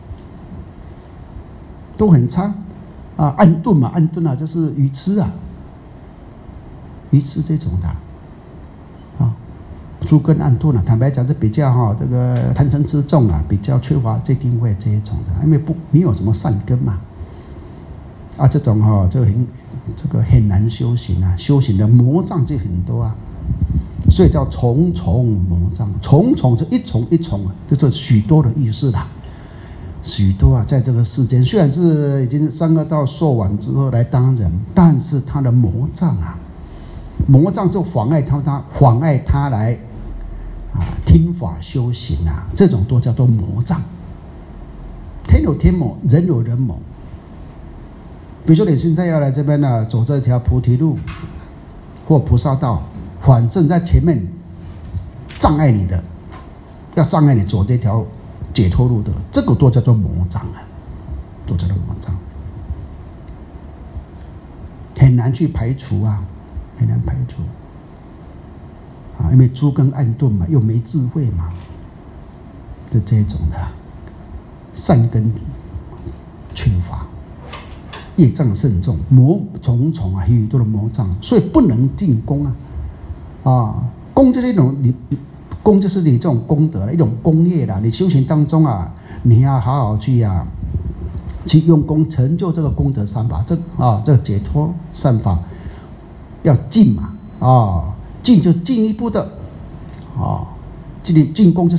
都很差啊，暗顿嘛，暗顿啊，就是愚痴啊，愚痴这种的啊，诸根暗顿啊，坦白讲是比较哈、哦，这个贪嗔痴重啊，比较缺乏这定慧这一种的，因为不没有什么善根嘛，啊，这种哈、哦，这个很这个很难修行啊，修行的魔障就很多啊，所以叫重重魔障，重重就一重一重啊，就是许多的意思啦。许多啊，在这个世间，虽然是已经三个道受完之后来当人，但是他的魔障啊，魔障就妨碍他，他妨碍他来啊听法修行啊，这种都叫做魔障。天有天魔，人有人魔。比如说你现在要来这边呢、啊，走这条菩提路或菩萨道，反正在前面障碍你的，要障碍你走这条解脱路的，这个都叫做魔障啊，都叫做魔障，很难去排除啊，很难排除啊，因为诸根暗顿嘛，又没智慧嘛，就这种的善根缺乏，业障甚重，魔重重啊，许多的魔障，所以不能进功啊，啊，功就是一种你。功就是你这种功德一种功业啦，你修行当中啊，你要好好去啊，去用功成就这个功德三法，这啊这个解脱三法要进嘛啊，进就进一步的啊，进进功就是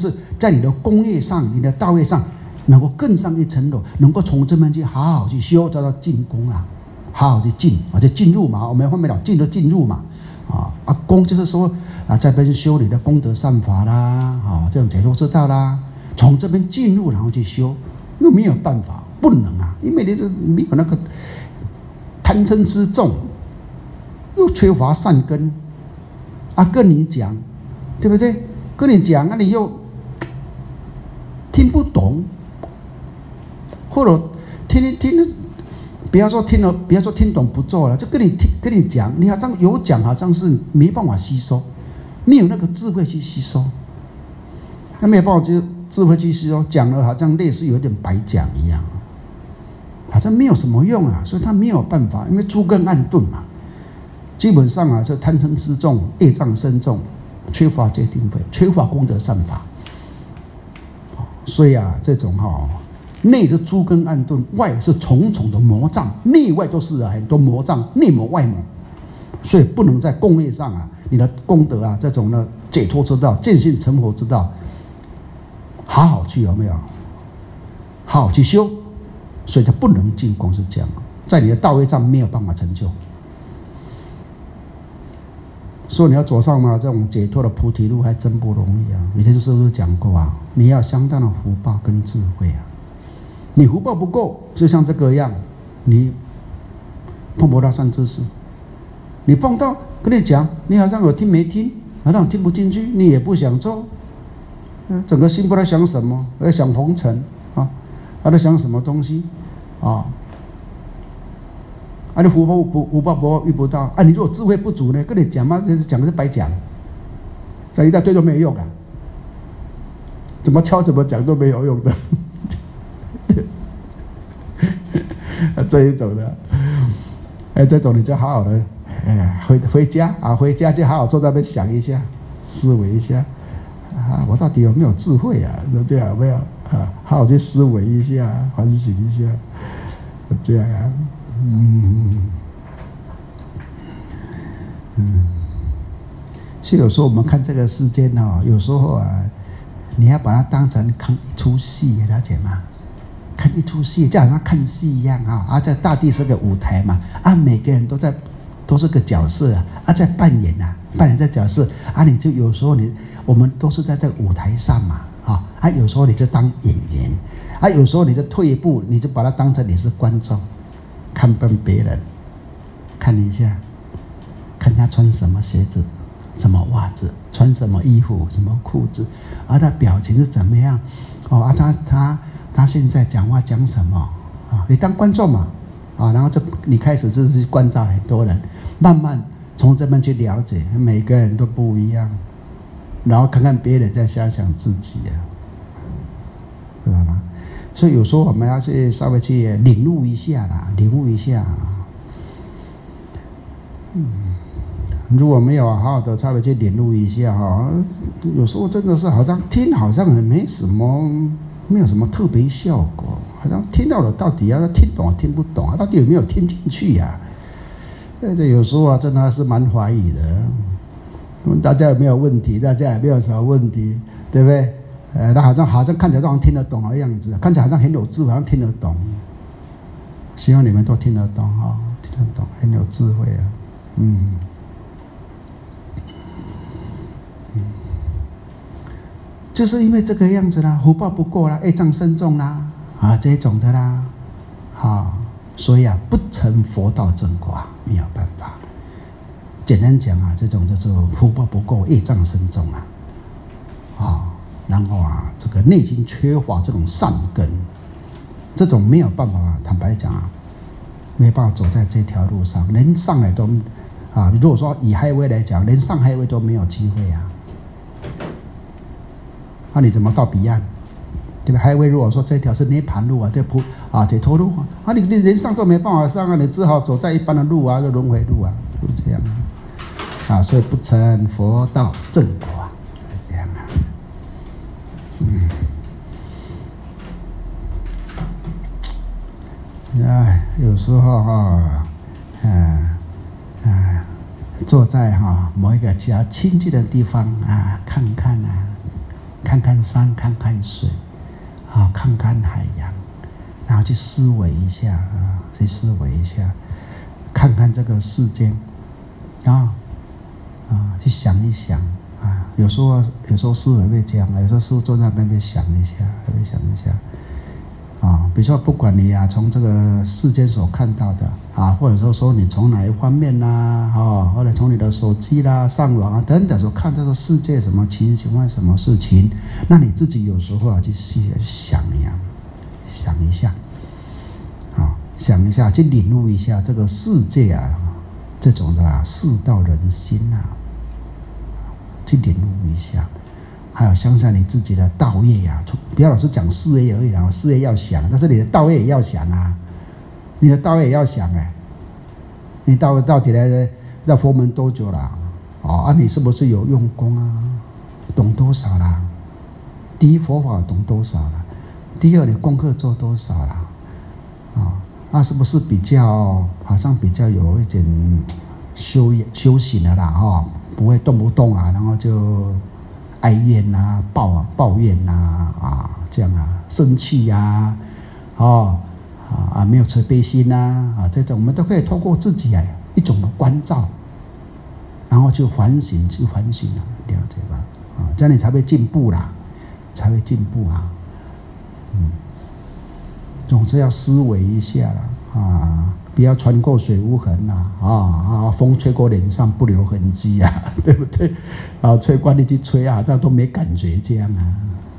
在你的功业上、你的道业上，能够更上一层楼，能够从这边去好好去修，叫做进功啊，好好去进啊，就进入嘛。我们后面讲进就进入嘛，啊啊，功就是说啊，在这边修你的功德善法啦，啊，这种解脱之道啦，从这边进入，然后去修，又没有办法，不能啊，因为你这没有那个贪嗔痴重，又缺乏善根啊，跟你讲，对不对？跟你讲啊，你又听不懂，或者听听听，不要说听了，不要说听懂不做了，就跟你听跟你讲，你好像有讲，好像是没办法吸收，没有那个智慧去吸收，他没有办法去智慧去吸收，讲了好像类似有点白讲一样，好像没有什么用啊，所以他没有办法，因为诸根暗钝嘛，基本上啊，这贪嗔痴重，业障深重。缺乏戒定慧，缺乏功德善法，所以啊，这种哈、哦，内是诸根暗钝，外是重重的魔障，内外都是啊很多魔障，内魔外魔，所以不能在功业上啊，你的功德啊，这种呢解脱之道、见性成佛之道，好好去有没有？好好去修，所以就不能进功是这样，在你的道业上没有办法成就。所以你要走上嘛这种解脱的菩提路还真不容易啊！以前师父讲过啊，你要相当的福报跟智慧啊。你福报不够，就像这个样，你碰不到善知识。你碰到跟你讲，你好像有听没听，好像听不进去，你也不想做，整个心不知道想什么，在想红尘啊，他在想什么东西啊？啊，你福报不福报不遇不到啊！你如果智慧不足呢？跟你讲嘛，这是讲的是白讲，讲一大堆都没有用啊！怎么敲怎么讲都没有用的。这一种的，哎，这种你就好好的，哎，回回家啊，回家就好好坐在那边想一下，思维一下，啊，我到底有没有智慧啊？这样有没有啊？好好去思维一下，反省一下，这样啊。嗯嗯，所以有时候我们看这个世间哦，有时候啊，你要把它当成看一出戏，了解吗？看一出戏，就好像看戏一样啊！啊，在大地是个舞台嘛，啊，每个人都在都是个角色啊，啊，在扮演呐、啊，扮演这角色啊，你就有时候你我们都是在这个舞台上嘛，啊，啊，有时候你就当演员，啊，有时候你就退一步，你就把它当成你是观众。看笨别人，看一下，看他穿什么鞋子，什么袜子，穿什么衣服，什么裤子，而他表情是怎么样？哦，啊，他他他现在讲话讲什么？啊，你当观众嘛，啊，然后就你开始就是关照很多人，慢慢从这边去了解，每个人都不一样，然后看看别人，再想想自己啊，知道吗？所以有时候我们要去稍微去领悟一下啦，领悟一下。嗯，如果没有好好的稍微去领悟一下哈，有时候真的是好像听好像也没什么，没有什么特别效果，好像听到了到底要听懂听不懂啊？到底有没有听进去呀、啊？这有时候啊，真的是蛮怀疑的。问大家有没有问题？大家有没有什么问题？对不对？呃，那好像好像看起来好像听得懂的样子，看起来好像很有智慧，好像听得懂。希望你们都听得懂哈、哦，听得懂，很有智慧啊，嗯，嗯，就是因为这个样子啦，福报不够啦，业障深重啦，啊，这种的啦，啊，所以啊，不成佛道正果，没有办法。简单讲啊，这种就是福报不够，业障深重啊，啊。然后啊，这个内心缺乏这种善根，这种没有办法，坦白讲啊，没办法走在这条路上，连上来都啊，如果说以海威来讲，连上海威都没有机会啊，那、啊、你怎么到彼岸？对吧？海威如果说这条是涅槃路啊，对不啊解脱路啊，你你连上都没办法上啊，你只好走在一般的路啊，就轮回路啊，就这样啊，啊，所以不成佛道正果。嗯，哎，有时候哈，嗯，啊，坐在哈某一个比较清静的地方啊，看看啊， 看看山，看看水，啊，看看海洋，然后去思维一下啊，去思维一下，看看这个世界，啊啊，去想一想啊。有时候有时候师父会这样，有时候师父坐在那边会想一下，会想一下。啊，比如说，不管你啊，从这个世间所看到的啊，或者说说你从哪一方面呐，啊，或者从你的手机啦、上网啊等等，所看这个世界什么情形或什么事情，那你自己有时候啊，去细想一下，想一下，啊，想一下，去领悟一下这个世界啊，这种的啊，世道人心啊，去领悟一下。还有想想你自己的道业呀、啊，不要老是讲事业而已啦，事业要想，但是你的道业也要想啊，你的道业也要想哎、欸，你到到底来在佛门多久了？哦啊，你是不是有用功啊？懂多少啦？第一佛法懂多少了？第二你功课做多少了？啊、哦，那是不是比较好像比较有一点修修行的啦？哈、哦，不会动不动啊，然后就。哀怨呐、啊，抱抱怨呐、啊，啊，这样啊，生气呀、啊，哦，啊没有慈悲心呐、啊，啊，这种我们都可以透过自己啊一种的关照，然后去反省，去反省啊，了解吧？啊，这样你才会进步啦，才会进步啊，嗯，总之要思维一下啦，啊。不要穿过水无痕呐、啊，啊啊！风吹过脸上不留痕迹啊，对不对？啊，吹惯你去吹啊，这样都没感觉，这样啊。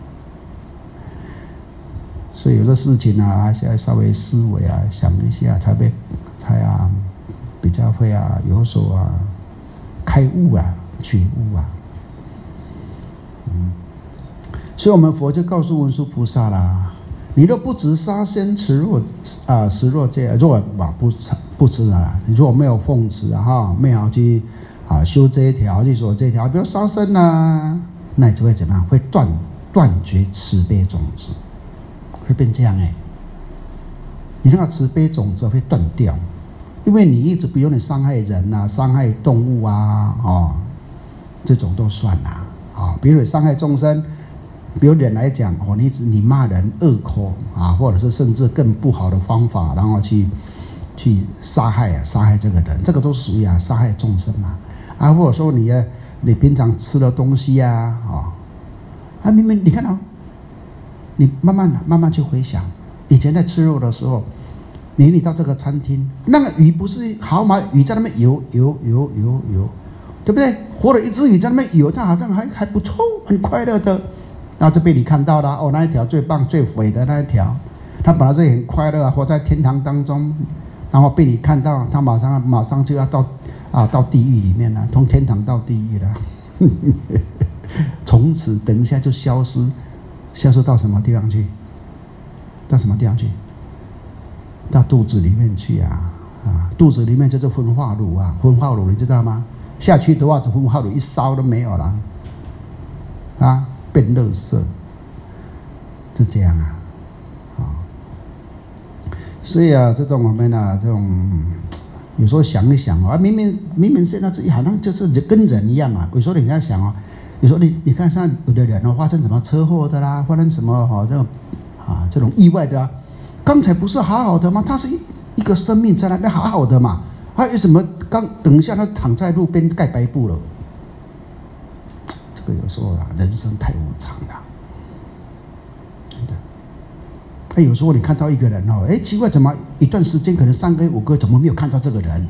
所以有的事情啊，还是要稍微思维啊，想一下，才会才啊比较会啊有所啊开悟啊、觉悟啊。嗯，所以我们佛就告诉文殊菩萨啦。你若不知杀生持若啊食若戒，若啊不不知啊，你如果没有奉持啊哈，没有去啊修这一条，去做这一条，比如杀生啊，那你就会怎么样？会断断绝慈悲种子，会变这样哎、欸。你那个慈悲种子会断掉，因为你一直比如你伤害人啊，伤害动物啊，哦，这种都算啦啊，比如你伤害众生。比如人来讲，哦，你你骂人恶口啊，或者是甚至更不好的方法，然后去去杀害啊，杀害这个人，这个都属于啊杀害众生嘛，啊，或者说你啊，你平常吃的东西啊，啊，啊，明明你看到、哦，你慢慢慢慢去回想，以前在吃肉的时候，你你到这个餐厅，那个鱼不是好嘛，鱼在那边游游游游游，对不对？活了一只鱼在那边游，它好像还还不错，很快乐的。然后就被你看到了哦，那一条最棒最肥的那一条，他本来是很快乐啊，活在天堂当中，然后被你看到，他马上马上就要到啊到地狱里面了，从天堂到地狱了，从此等一下就消失，消失到什么地方去？到什么地方去？到肚子里面去啊啊！肚子里面就是焚化炉啊，焚化炉你知道吗？下去的话，这焚化炉一烧都没有了啊。变垃圾，就这样啊，啊，所以啊，这种我们啊，这种有时候想一想啊，明明明明现在自己好像就是跟人一样啊，有时候你在想哦，有时候你你看像有的人哦，发生什么车祸的啦，发生什么哈、哦、这种啊这种意外的啊，刚才不是好好的吗？他是一一个生命在那边好好的嘛，还有什么刚等一下他躺在路边盖白布了？这个有时候啊，人生太无常了，真的。哎，有时候你看到一个人哦，哎，奇怪，怎么一段时间可能三个月、五个月，怎么没有看到这个人？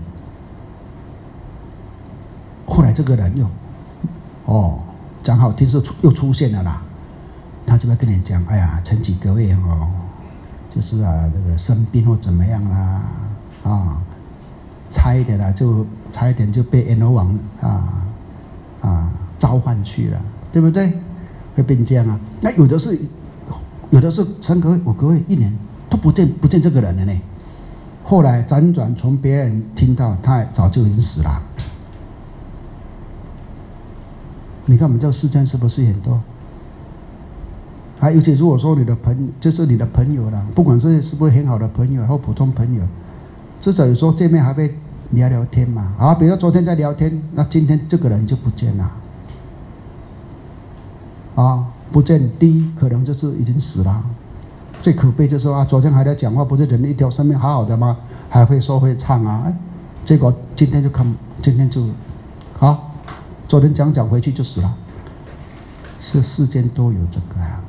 后来这个人又，哦，讲好听是出又出现了啦，他就会跟你讲，哎呀，前几个月哦，就是啊，那个生病或怎么样啦，啊，差一点啦，就差一点就被阎罗王啊啊。召唤去了，对不对？会变这样啊？那有的是，有的是三个月、五个月、一年都不见不见这个人了呢。后来辗转从别人听到，他早就已经死了。你看我们这个世间是不是很多？啊，尤其如果说你的朋友，就是你的朋友啦，不管是是不是很好的朋友或普通朋友，至少有时候见面还会聊聊天嘛。啊，比如说昨天在聊天，那今天这个人就不见了。啊， 不见，第一可能就是已经死了。最可悲就是说啊，昨天还在讲话，不是人的一条生命好好的吗？还会说会唱啊，哎，结果今天就看，今天就，好，昨天讲讲回去就死了。是世间都有这个啊。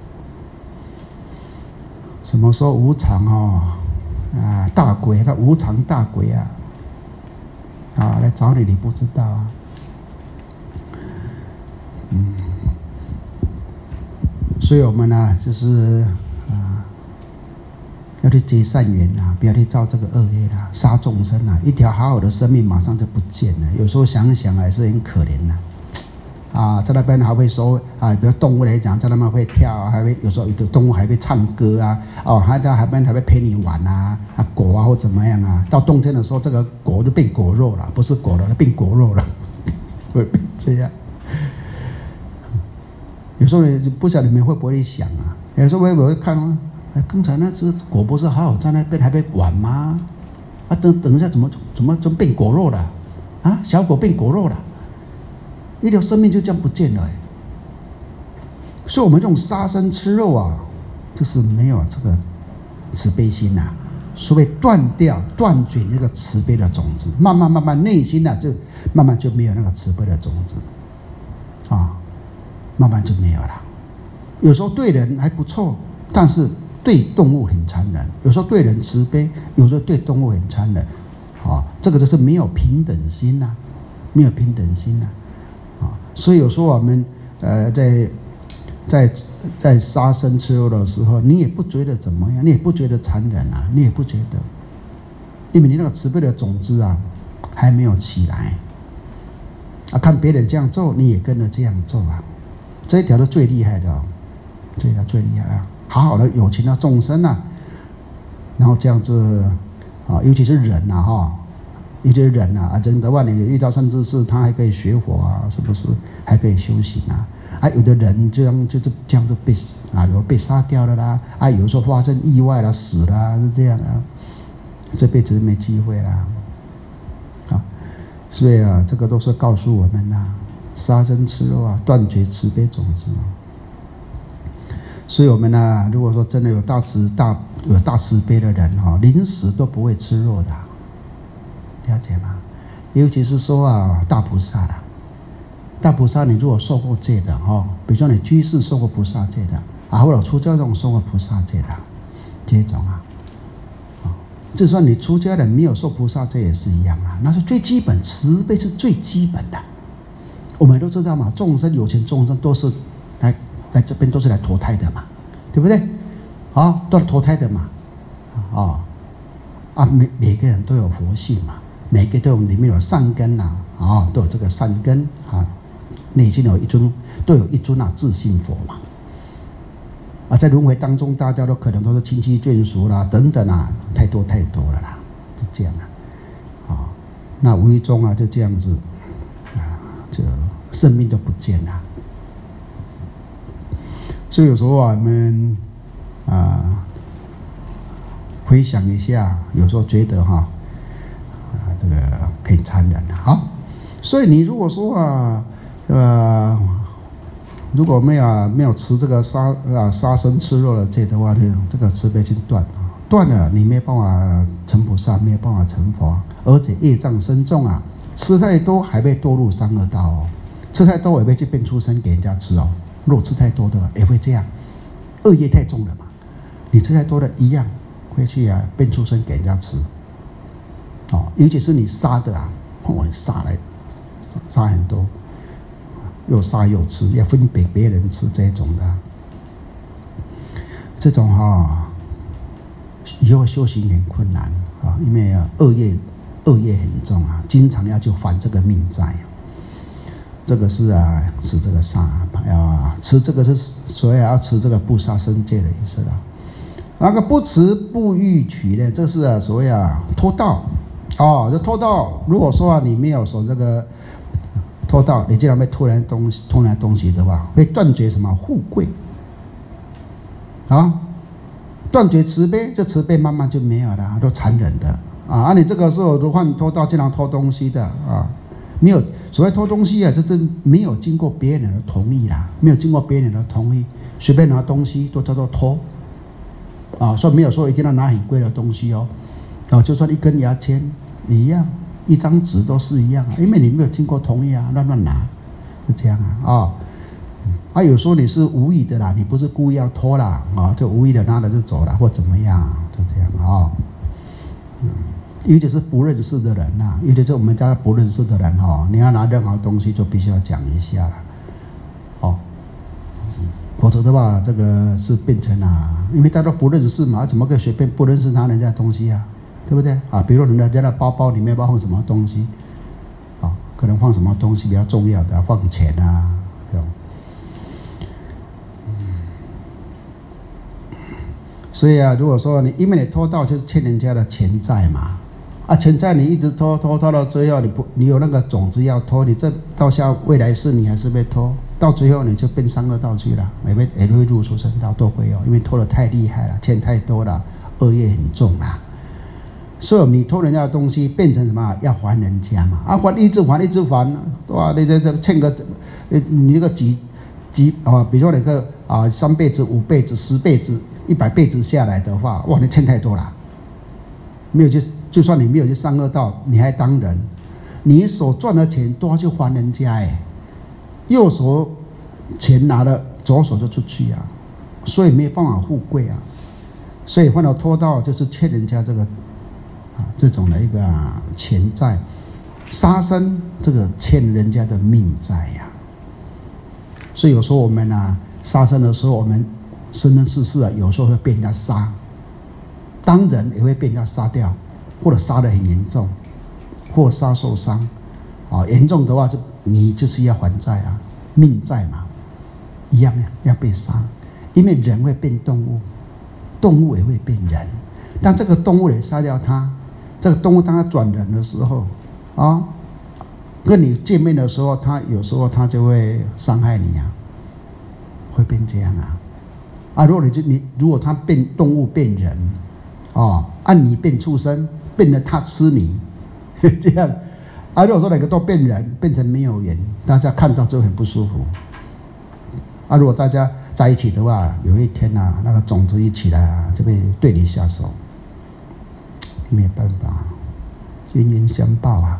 什么说无常哦？啊，大鬼，他无常大鬼啊，啊，来找你，你不知道啊。嗯，所以我们呢、啊，就是啊，要去结善缘啊，不要去造这个恶业啦，杀众生啊，一条好好的生命马上就不见了。有时候想一想还是很可怜的。啊，在那边还会说啊，比如动物来讲，在那边会跳，还会有时候有的动物还会唱歌啊，哦，还在海边还会陪你玩啊，啊果啊或怎么样啊。到冬天的时候，这个果就变果肉了，不是果了，变果肉了，会变这样。有时候你不晓得你们会不会想啊？有时候我会看啊，哎，刚才那只果不是好好在那边还被玩吗？啊，等等一下怎么怎么怎么变果肉了？啊，小果变果肉了。一条生命就这样不见了、欸，所以我们这种杀生吃肉啊，这是没有这个慈悲心呐、啊，所谓断掉、断绝那个慈悲的种子，慢慢慢慢内心呐、啊，就慢慢就没有那个慈悲的种子，啊，慢慢就没有了。有时候对人还不错，但是对动物很残忍；有时候对人慈悲，有时候对动物很残忍，啊，这个就是没有平等心呐、啊，没有平等心呐、啊。所以有时候我们呃在在在杀生吃肉的时候，你也不觉得怎么样，你也不觉得残忍啊，你也不觉得，因为你那个慈悲的种子啊还没有起来啊。看别人这样做，你也跟着这样做啊。这一条是最厉害的、哦，这一条最厉害啊！好好的有情的众生啊，然后这样子啊，尤其是人呐、啊、哈。有些人啊，人的话，你遇到善知识，他还可以学佛啊，是不是？还可以修行啊。啊，有的人这样就是这样就被啊，有被杀掉了啦。啊，有时候发生意外了，死了、啊，是这样啊。这辈子没机会啦。啊，所以啊，这个都是告诉我们呐、啊，杀生吃肉啊，断绝慈悲种子。所以我们呢、啊，如果说真的有大慈大有大慈悲的人哈、哦，临死都不会吃肉的。了解吗？尤其是说啊，大菩萨啦，大菩萨，你如果受过戒的哈，比如说你居士受过菩萨戒的啊，或者出家众受过菩萨戒的，这种啊，啊，就算你出家人没有受菩萨戒也是一样啊，那是最基本，慈悲是最基本的。我们都知道嘛，众生有情众生都是来来这边都是来投胎的嘛，对不对？啊，都来投胎的嘛，啊啊，每每个人都有佛性嘛。每个都有里面有善根呐、啊，啊，都有这个善根啊，内心有一尊，都有一尊啊自信佛嘛。啊，在轮回当中，大家都可能都是亲戚眷属啦，等等啊，太多太多了啦，是这样啊。啊，那无意中啊就这样子啊，这生命都不见了。所以有时候啊，我们啊回想一下，有时候觉得哈、啊。这个很残忍的，好，所以你如果说啊，呃，如果没有没有持这个杀啊杀生吃肉的戒的话呢，这个慈悲心断断了，你没办法成菩萨，没有办法成佛，而且业障深重啊，吃太多还被堕入三恶道哦，吃太多也会去变畜生给人家吃哦，如果吃太多的也会这样，恶业太重了嘛，你吃太多的一样会去啊变畜生给人家吃。哦，尤其是你杀的啊，哦，你杀来杀很多，又杀又吃，要分给别人吃这种的，这种哈、哦，以后修行很困难啊，因为啊恶业恶业很重啊，经常要去还这个命债。这个是啊，吃这个杀啊，吃这个是所以要吃这个不杀生戒的意思了。那个不持不欲取呢，这是啊所谓啊偷盗。哦，就偷盗。如果说啊，你没有守这个偷盗，你竟然被偷来东西、偷来东西的话，会断绝什么富贵啊？断绝慈悲，这慈悲慢慢就没有了，都残忍的啊！啊，你这个时候如果你偷盗，经常偷东西的啊，没有所谓偷东西啊，这是没有经过别人的同意啦，没有经过别人的同意，随便拿东西都叫做偷啊。所以没有说一定要拿很贵的东西哦，啊，就算一根牙签一样，一张纸都是一样啊，因为你没有经过同意啊，乱乱拿，就这样啊啊。啊，有时候你是无意的啦，你不是故意要偷啦啊，就无意的拿了就走了，或怎么样，就这样啊。嗯，尤其是不认识的人呐、啊，尤其是我们家不认识的人哦，你要拿任何东西就必须要讲一下了，哦，否则的话，这个是变成啊，因为大家都不认识嘛，怎么可以随便不认识拿人家的东西啊？对不对啊？比如人家的包包里面放什么东西，啊，可能放什么东西比较重要的，放钱啊，这种。所以啊，如果说你因为你偷盗就是欠人家的钱债嘛，啊，钱债你一直偷偷偷到最后，你不你有那个种子要偷，你这到下未来世你还是被偷，到最后你就变三恶道去了，也会也会入畜生道都会有，因为偷得太厉害了，欠太多了，恶业很重啦。所以你偷人家的东西变成什么？要还人家嘛，啊，还一直还一直还，哇，你这这欠个，你这个几几啊，比如说你个啊三辈子、五辈子、十辈子。一百辈子下来的话，哇，你欠太多了。没有去，就算你没有去上恶道，你还当人，你所赚的钱都要去还人家哎。右手钱拿了，左手就出去啊，所以没有办法富贵啊。所以换到偷盗就是欠人家这个啊这种的一个、啊、钱债，杀生这个欠人家的命债呀、啊。所以有时候我们啊杀生的时候，我们生生世世啊，有时候会被人家杀，当人也会被人家杀掉，或者杀得很严重，或杀受伤，啊，严重的话就你就是要还债啊，命债嘛，一样要被杀，因为人会变动物，动物也会变人，但这个动物也杀掉它，这个动物当它转人的时候，啊，跟你见面的时候，它有时候它就会伤害你啊，会变这样啊。啊，如果你就你，如果它变动物变人，哦，按、啊、你变畜生，变得它吃你，这样，啊，如果说两个都变人，变成没有缘，大家看到就很不舒服。啊，如果大家在一起的话，有一天啊，那个种子一起来啊，就会对你下手，没有办法，冤冤相报啊。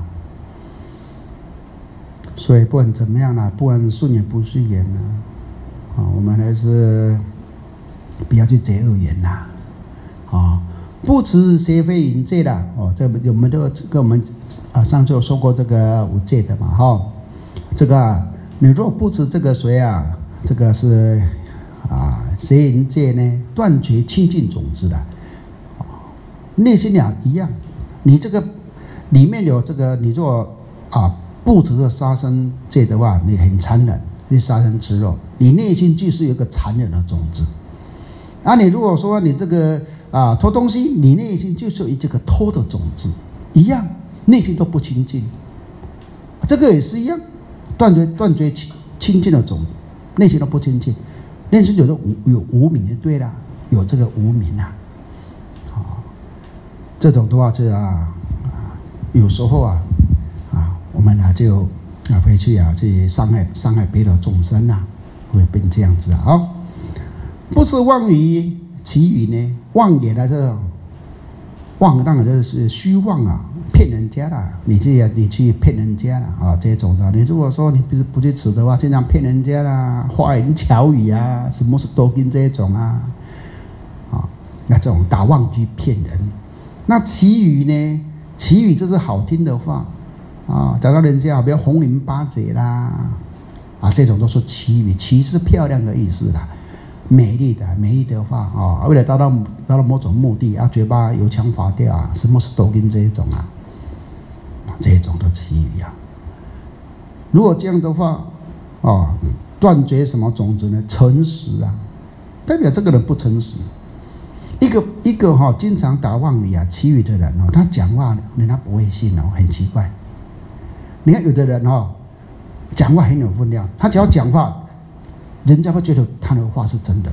所以不管怎么样啦、啊，不管顺缘不顺缘呢，啊，我们还是。不要去结恶缘呐，啊，不持邪非淫戒啦，哦，这我们都跟我们啊上次有说过这个五戒的嘛，哈、哦，这个、啊、你如果不持这个谁啊，这个是啊邪淫戒呢，断绝清净种子的，内心俩一样，你这个里面有这个，你如果啊不持这杀生戒的话，你很残忍，你杀生吃肉，你内心就是有一个残忍的种子。啊，你如果说你这个啊偷东西，你内心就是有这个偷的种子，一样，内心都不清净。这个也是一样，断绝断绝清清净的种子，内心都不清净，内心有的无有无明就对了，有这个无明啊，啊，这种的话是啊，有时候啊啊，我们啊就啊会去啊去伤害伤害别的众生啊，会变这样子啊。哦，不是妄语，其语呢？妄言的这种妄，当然就是虚妄啊，骗人家啦。你去你去骗人家啦啊，这种的。你如果说你不是不去持的话，经常骗人家啦，花言巧语啊，什么是多跟这种啊，啊，那这种打妄语骗人。那其语呢？其语这是好听的话啊，讲到人家比如红颜八姐啦，啊，这种都是其语，其是漂亮的意思啦。美丽的美丽的话啊，为了达到达到某种目的啊，嘴巴油腔滑调啊，什么是抖音这一种啊，这一种的词语啊。如果这样的话啊，断绝什么种子呢？诚实啊，代表这个人不诚实。一个一个哈、哦，经常打妄语啊、绮语的人哦，他讲话人家不会信哦，很奇怪。你看有的人哦，讲话很有分量，他只要讲话。人家会觉得他的话是真的，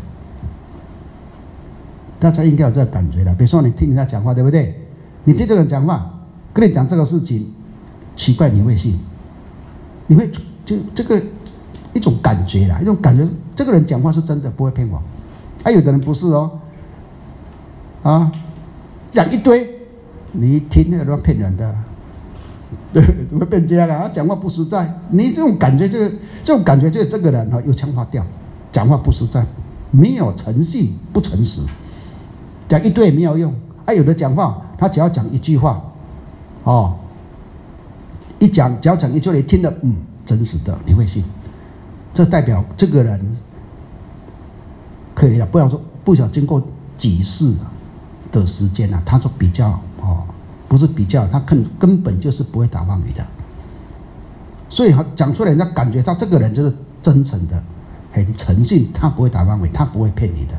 大家应该有这个感觉的。比如说你听人家讲话，对不对？你听这个人讲话，跟你讲这个事情，奇怪你会信， 你会就这个一种感觉啦，一种感觉，这个人讲话是真的，不会骗我。啊，有的人不是哦，啊，讲一堆，你一听那都骗人的，对，怎么变这样啊？他讲话不实在，你这种感觉就这种感觉就是这个人哈有腔化调，讲话不实在，没有诚信，不诚实，讲一堆也没有用。啊，有的讲话，他只要讲一句话，哦，一讲只要讲一句，你听了，嗯，真实的，你会信，这代表这个人可以了。不要说不想经过几世的时间啊，他说比较哦，不是比较，他根根本就是不会打妄语的。所以讲出来，人家感觉到这个人就是真诚的，很诚信，他不会打妄语，他不会骗你的。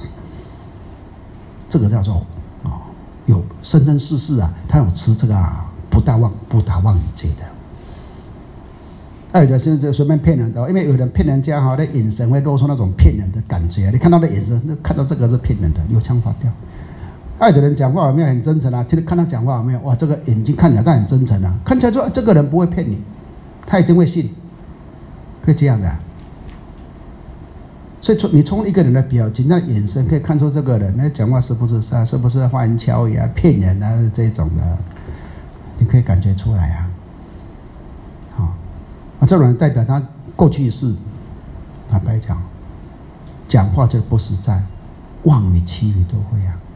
这个叫做哦，有生生世世啊，他有持这个啊，不打妄不打妄语戒的。还有的是就随便骗人的，因为有人骗人家哈，那眼神会露出那种骗人的感觉。你看到的眼神，看到这个是骗人的，有腔发调。还有的人讲话有没有很真诚啊？听看他讲话有没有？哇，这个眼睛看起来他很真诚啊，看起来说这个人不会骗你，他一定会信，会这样的、啊。所以从你从一个人的表情、那眼神可以看出这个人那讲话是不是是是不是花言巧语啊、骗人啊这种的，你可以感觉出来啊。啊，这种人代表他过去式，坦白讲，讲话就不实在，妄语欺语都会啊。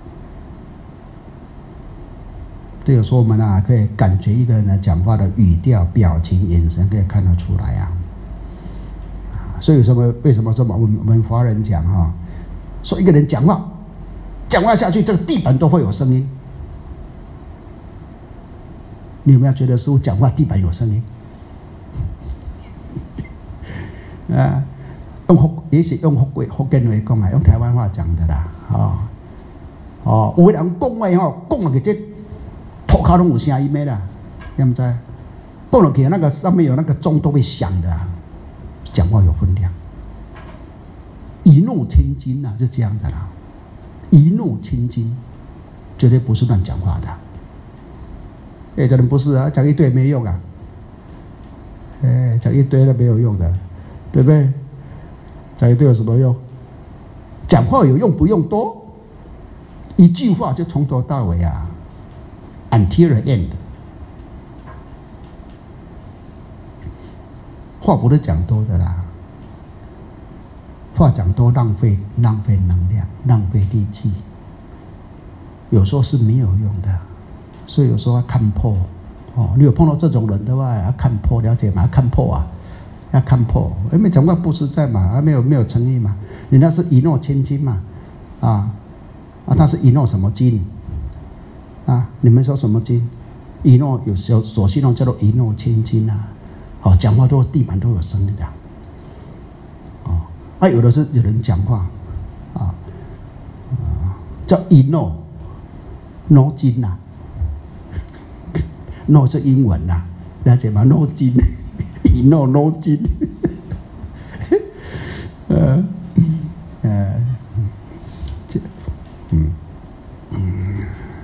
这有时候我们啊可以感觉一个人的讲话的语调、表情、眼神可以看得出来啊。所以有什么为什么说我们我们华人讲哈、啊，说一个人讲话，讲话下去，这个地板都会有声音。你有没有觉得师父讲话地板有声音？啊，用福也是用福福建话讲啊，用台湾话讲的啦，哦哦，有的人讲话吼，讲落去这头壳拢有声音的啦，你唔知？讲落去那个上面有那个钟都会响的、啊，讲话有分量，一诺千金呐、啊，就这样子啦，一诺千金，绝对不是乱讲话的。有的人不是啊，讲一堆没用啊，哎，讲一堆都没有用的。对不对？讲一堆有什么用？讲话有用不用多？一句话就从头到尾啊 ，until the end。话不是讲多的啦，话讲多浪费浪费能量，浪费力气，有时候是没有用的。所以有时候要看破哦。你有碰到这种人的话，要看破，了解吗？要看破啊。要看破，因为讲话不实在嘛，没有没有诚意嘛，人家是一诺千金嘛，啊啊，他是一诺什么金啊？你们说什么金？一诺有时候所形容叫做一诺千金啊，哦，讲话都地板都有声音的，哦，啊，有的是有人讲话啊，叫一诺，no 金呐 ，no 是英文呐、啊，了解吗 ？no 金。一诺诺金，呃呃，这嗯嗯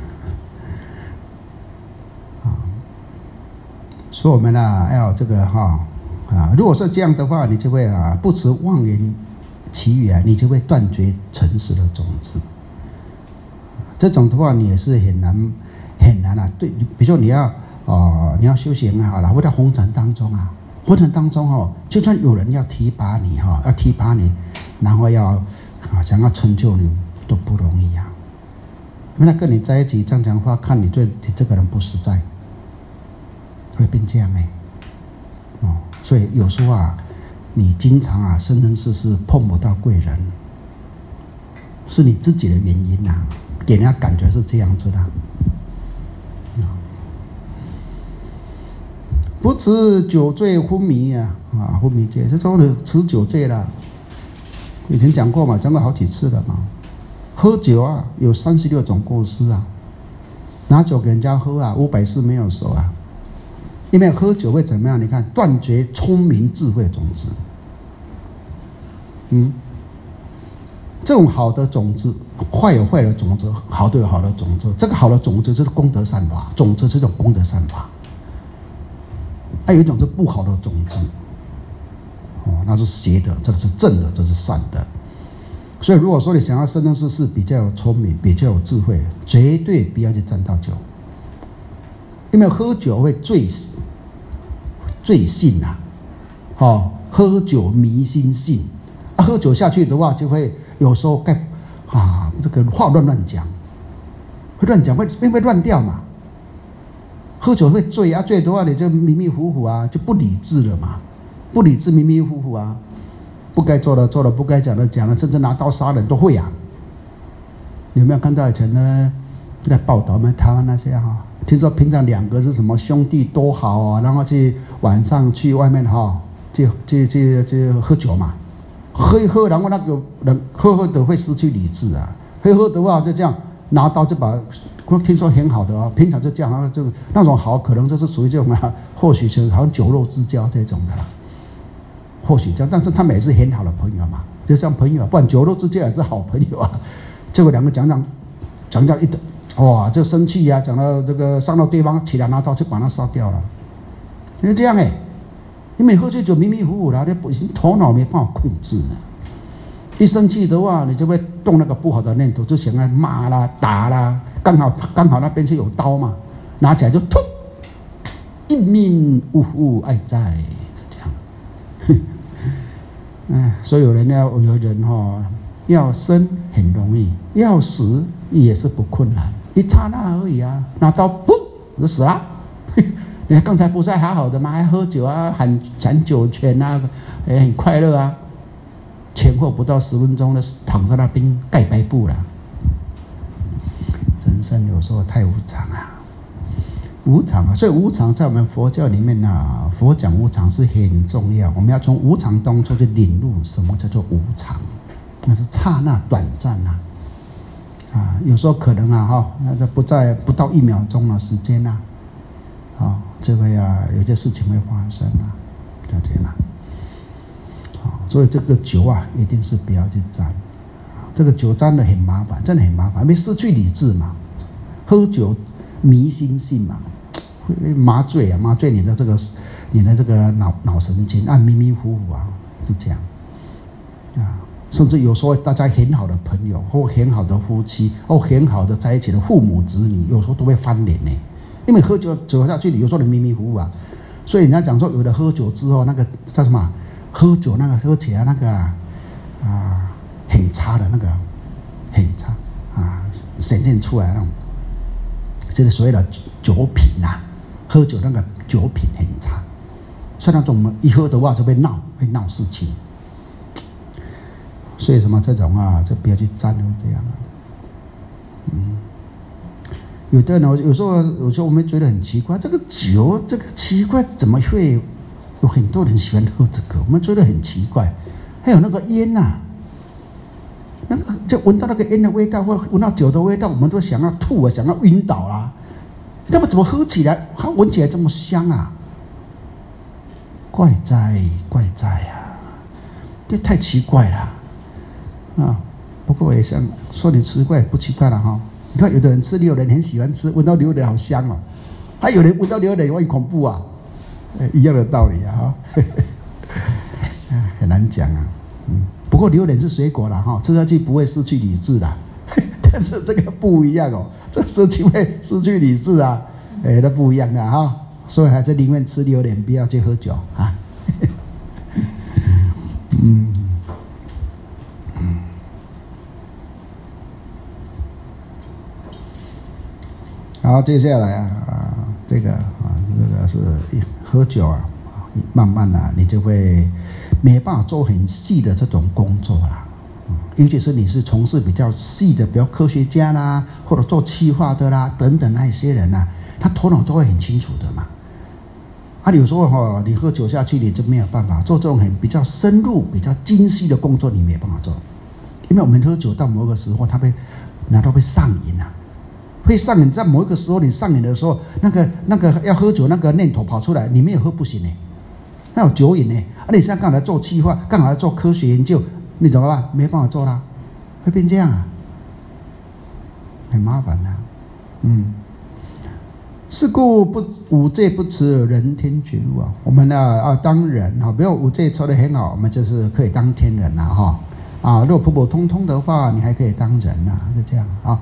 啊，所以我们啊要这个哈啊，如果是这样的话，你就会啊不持妄言绮语啊，你就会断绝诚实的种子。这种的话，你也是很难很难啊。对，比如说你要哦，你要修行啊，然后在红尘当中啊。过程当中哦，就算有人要提拔你哈，要提拔你，然后要啊想要成就你，都不容易啊。因为他跟你在一起这样讲话，看你对你这个人不实在，会变这样哎、欸。哦，所以有时候啊，你经常啊生生世世碰不到贵人，是你自己的原因呐、啊，给人家感觉是这样子的。不持酒醉昏迷啊啊昏迷戒，这种的持酒戒啦，以前讲过嘛，讲过好几次了嘛。喝酒啊，有三十六种过失啊，拿酒给人家喝啊，五百世没有熟啊。因为喝酒会怎么样？你看，断绝聪明智慧种子。嗯，这种好的种子，坏有坏的种子，好的有好的种子。这个好的种子就是功德善法，种子是种功德善法。 还、啊、有一种是不好的种子，哦，那是邪的，这个是正的，这是善的。所以如果说你想要生生世世比较有聪明、比较有智慧，绝对不要去沾到酒，因为喝酒会醉醉性啊，哦，喝酒迷心性啊，喝酒下去的话，就会有时候该啊这个话乱乱讲，会乱讲，会会会乱掉嘛。喝酒会醉啊，醉的话你就迷迷糊糊啊，就不理智了嘛，不理智迷迷糊糊啊。不该做的做了，不该讲的讲了，甚至拿刀杀人都会啊！你有没有看到以前呢？在报道嘛，台湾那些哈，听说平常两个是什么兄弟多好啊，然后去晚上去外面哈，去去去去喝酒嘛，喝一喝，然后那个人喝喝的会失去理智啊，喝喝的话就这样拿刀就把，听说很好的啊，平常就这样啊，就那种好，可能就是属于这种啊，或许是好像酒肉之交这种的啦。或许这样，但是他们也是很好的朋友嘛，就像朋友，不然酒肉之间也是好朋友啊。结果两个讲讲讲讲一等，哇，就生气呀、啊，讲到这个伤到对方，起来拿刀就把他杀掉了。就是这样哎、欸，因为喝醉酒迷迷糊糊的，你不头脑没办法控制呢。一生气的话，你就会动那个不好的念头，就想要骂啦、打啦。刚好刚好那边是有刀嘛，拿起来就突，一命呜呼，爱在这样。哎，所以有人要有人哈、哦，要生很容易，要死也是不困难，一刹那而已啊！拿刀嘣就死了。你看刚才不是还好好的吗？还喝酒啊，喊喊酒泉啊，也很快乐啊。前后不到十分钟的躺在那边盖白布了。人生有时候太无常啊，无常啊！所以无常在我们佛教里面啊，佛讲无常是很重要。我们要从无常当中去领悟什么叫做无常，那是刹那短暂啊，啊，有时候可能啊哈，那就不在不到一秒钟的时间啊，啊，这个啊有些事情会发生啊，了解吗？啊，所以这个酒啊，一定是不要去沾，这个酒沾的很麻烦，真的很麻烦，会失去理智嘛，喝酒迷心性嘛。会麻醉啊，麻醉你的这个，你的这个脑脑神经啊，迷迷糊糊啊，是这样啊。甚至有时候大家很好的朋友，或很好的夫妻，或很好的在一起的父母子女，有时候都会翻脸呢。因为喝酒酒下去，有时候你迷迷糊糊啊。所以人家讲说，有的喝酒之后，那个叫什么？喝酒那个喝起来那个啊，啊很差的那个，很差啊，显现出来那种，这个所谓的酒品啊。喝酒那个酒品很差，所以那种一喝的话就会闹，会闹事情。所以什么这种啊，就不要去沾这样啊。嗯，有的人有时候有时候我们觉得很奇怪，这个酒这个奇怪怎么会有很多人喜欢喝这个？我们觉得很奇怪。还有那个烟呐、啊，那个就闻到那个烟的味道，或闻到酒的味道，我们都想要吐啊，想要晕倒啦、啊。那么怎么喝起来，它闻起来这么香啊？怪哉怪哉啊！这太奇怪了啊！不过我也想说你奇怪不奇怪了哈。你看有的人吃榴莲很喜欢吃，闻到榴莲好香哦；还有人闻到榴莲很恐怖啊，一样的道理啊哈。很难讲啊，嗯。不过榴莲是水果了哈，吃下去不会失去理智的。但是这个不一样哦，这事情会失去理智啊，哎，那不一样的哈，所以还是宁愿吃榴莲，不要去喝酒啊。嗯嗯，好，接下来啊，这个啊，这个是喝酒啊，慢慢的、啊、你就会没办法做很细的这种工作啦。尤其是你是从事比较细的，比如科学家啦，或者做企划的啦等等那一些人啊，他头脑都会很清楚的嘛。啊，有时候哈、哦，你喝酒下去，你就没有办法做这种很比较深入、比较精细的工作，你没办法做，因为我们喝酒到某个时候，他会难道会上瘾啊？会上瘾，在某一个时候你上瘾的时候，那个那个要喝酒那个念头跑出来，你没有喝不行呢，那有酒瘾呢。啊，你现在刚好来做企划，刚好来做科学研究。你怎么办？没办法做啦，会变这样啊，很麻烦的、啊。嗯， 是故不五戒不持，人天觉悟啊！我们呢啊当人啊，不用五戒抽得很好，我们就是可以当天人了哈啊！如果普普通通的话，你还可以当人呐，就这样啊。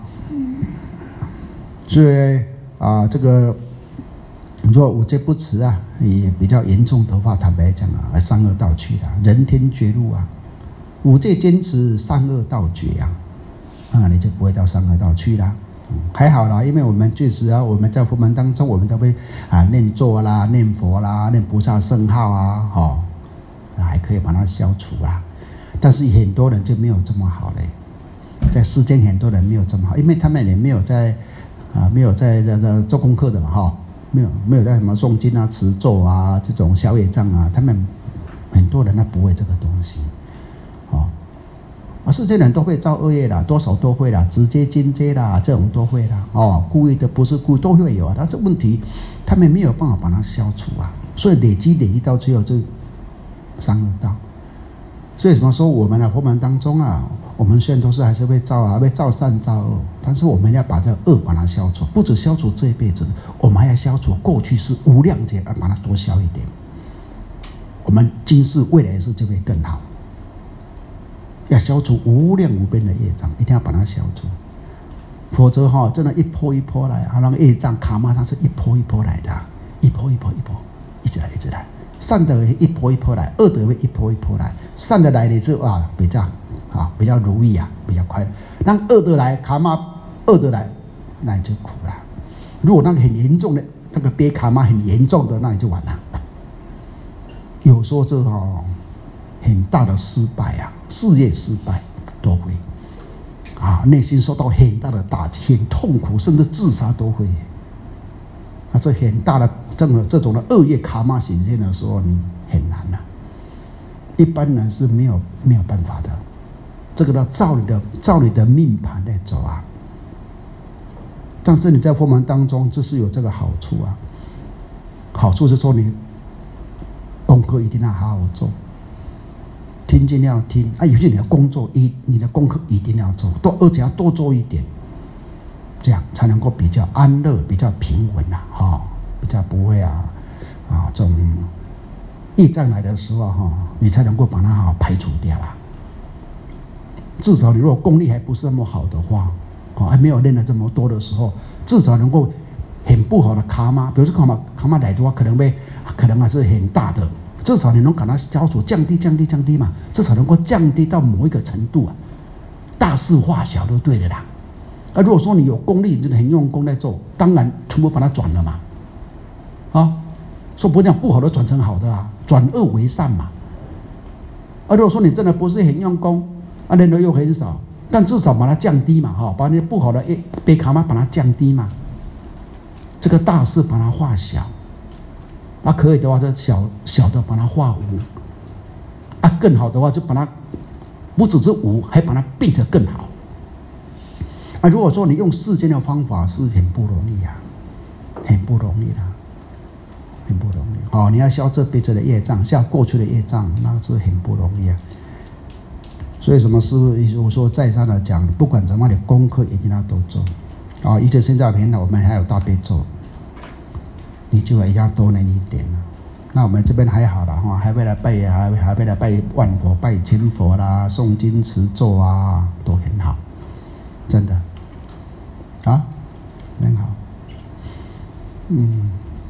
所以啊，这个如果五戒不持啊，也比较严重的话，坦白讲啊，三恶道去了，人天觉悟啊。五戒坚持，三恶道绝啊，啊，你就不会到三恶道去了。还好啦，因为我们确实啊，我们在佛门当中，我们都会啊念咒啦、念佛啦、念菩萨圣号啊，哦，还可以把它消除啦。但是很多人就没有这么好嘞，在世间很多人没有这么好，因为他们也没有在啊没有在这这做功课的嘛，哈、哦，没有没有在什么诵经啊、持咒啊这种消业障啊，他们很多人他不会这个东西，哦。啊，世间人都会造恶业啦，多少都会啦，直接间接啦，这种都会啦，哦，故意的不是故意都会有啊，但这问题他们没有办法把它消除啊，所以累积累积到最后就三恶道。所以怎么说我们的佛门当中啊，我们虽然都是还是会造啊，会造善造恶，但是我们要把这恶把它消除，不止消除这一辈子，我们还要消除过去是无量劫，要把它多消一点，我们今世未来世就会更好。要消除无量无边的业障，一定要把它消除，否则哈、哦，真的，一波一波来啊，那个业障卡嘛，它是一波一波来的，一波一波一波，一直来一直来，善的一波一波来，恶的会一波一波来，善的来的就啊比较啊比较如意啊，比较快，让恶的来卡嘛，恶的来，那你就苦了。如果那个很严重的那个憋卡嘛很严重的，那你就完了。有时候这哦。很大的失败啊，事业失败都会啊，内心受到很大的打击，很痛苦，甚至自杀都会。那这很大的这种这种的恶业卡玛显现的时候，你很难啊，一般人是没有没有办法的。这个要照你的照你的命盘来走啊。但是你在佛门当中，就是有这个好处啊，好处是说你功课一定要好好做。听经要听啊，尤其你的工作一，你的功课一定要做，多而且要多做一点，这样才能够比较安乐，比较平稳呐、啊，哈、哦，比较不会啊啊这种业障来的时候哈、哦，你才能够把它好排除掉啊。至少你如果功力还不是那么好的话，哦，还没有练了这么多的时候，至少能够很不好的卡嘛，比如说卡嘛卡嘛来的话，可能会可能还是很大的。至少你能把它消除，降低、降低、降低嘛，至少能够降低到某一个程度啊，大事化小就对了啦。啊，如果说你有功力，你真的很用功在做，当然全部把它转了嘛，啊，说不定不好的转成好的啊，转恶为善嘛。啊，如果说你真的不是很用功，啊，人又很少，但至少把它降低嘛，哈，把那不好的诶贝卡嘛把它降低嘛，这个大事把它化小。啊，可以的话，就小小的把它化无；啊，更好的话，就把它不只是无，还把它变得更好。啊，如果说你用世间的方法是很不容易啊，很不容易的、啊，很不容易。哦，你要消这辈子的业障，消过去的业障，那是很不容易啊。所以什么师父我说再三的讲，不管怎么样，你功课一定要都做。啊、哦，一切现在篇呢，我们还有大悲咒。你就一定要多念一点了。那我们这边还好了哈，还会来拜，还还会来拜万佛、拜千佛啦，诵经持咒啊，都很好，真的啊，很好。嗯，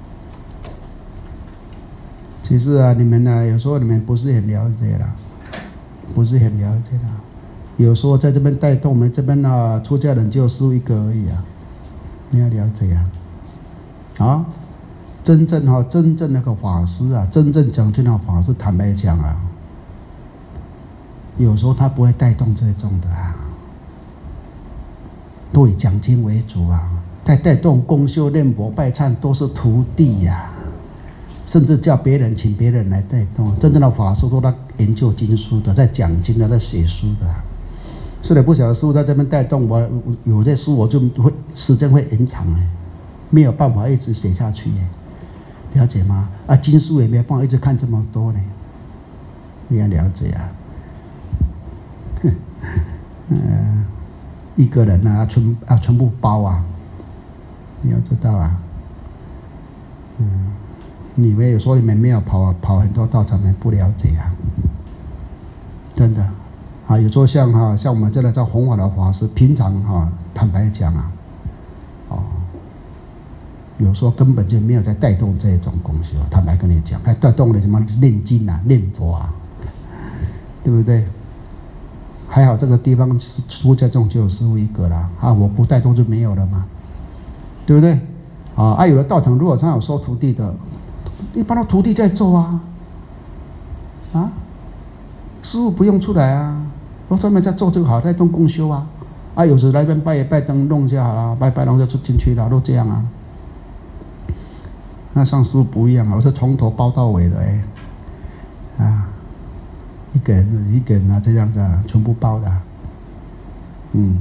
其实啊，你们呢，有时候你们不是很了解啦，不是很了解啦。有时候在这边带动，我们这边呢，出家人就师父一个而已啊，你要了解啊，啊。真正哈、哦，真正那个法师啊，真正讲经的法师，坦白讲啊，有时候他不会带动这种的啊，都以讲经为主啊，在带动公修、念佛、拜忏都是徒弟呀、啊，甚至叫别人请别人来带动。真正的法师都在研究经书的，在讲经的，在写书的、啊。所以不晓得师父在这边带动我，有些书我就会时间会延长哎，没有辦法一直寫下去耶，了解嗎？啊，經書也沒有辦法一直看這麼多呢，你要了解啊。呃，一個人啊，全啊全部包啊，你要知道啊， 你们有时候你们没有跑跑很多道场，你们不了解啊，真的啊。有时候像哈、啊、像我们这个在弘法的法师，平常哈、啊、坦白讲啊，哦，有时候根本就没有在带动这种功修。坦白跟你讲，还带动了什么念经啊、念佛啊，对不对？还好这个地方是出家众就有师父一个啦，啊，我不带动就没有了嘛，对不对？啊，啊，有的道场如果他有收徒弟的，一般都徒弟在做啊，啊，师父不用出来啊，我专门在做这个好，在动共修啊，啊，有时来边拜一拜灯弄一下好了，拜拜然后就出进去了，都这样啊。那上师父不一样啊，我是从头包到尾的哎、欸，啊。一个人一个人啊，这样子啊，全部包的、啊，嗯，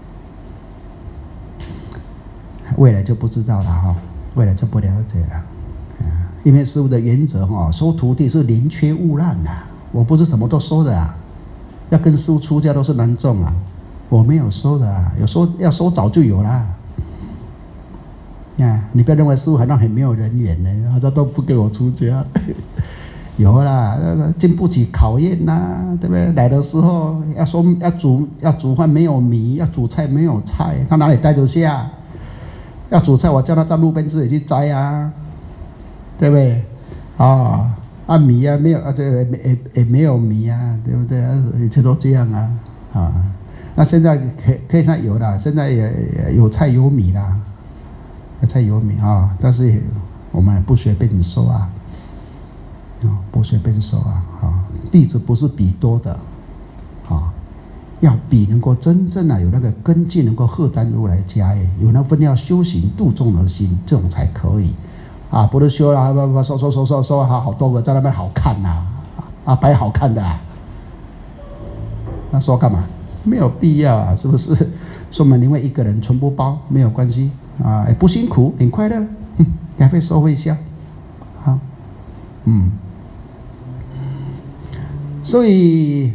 未来就不知道了哈，未来就不了解了，啊，因为师父的原则哈，收徒弟是宁缺毋滥的，我不是什么都收的啊，要跟师父出家都是难中啊，我没有收的啊，有时候要收早就有啦，啊，你不要认为师父好像很没有人缘呢，好像都不给我出家。有啦，经不起考验呐，对不对？来的时候要说要煮要煮饭没有米，要煮菜没有菜，他哪里待得下？要煮菜，我叫他到路边自己去摘啊，对不对？啊，啊米啊没有啊，这也也也没有米啊，对不对？以前都这样啊，啊，那现在可可以上有了，现在也有菜有米啦，有菜有米啊，但是我们不随便收啊。哦，不随便收啊！啊，弟子不是比多的，啊，要比能够真正啊有那个根基，能够荷担如来家业，有那份要修行度众的心，这种才可以啊！不是修了，不不收收收收收，好好多个在那边好看呐、啊，啊摆好看的、啊，那说干嘛？没有必要啊，是不是？说我们因为一个人全部包没有关系啊，也不辛苦，很快乐，嗯，免费收费一下，好，嗯。所以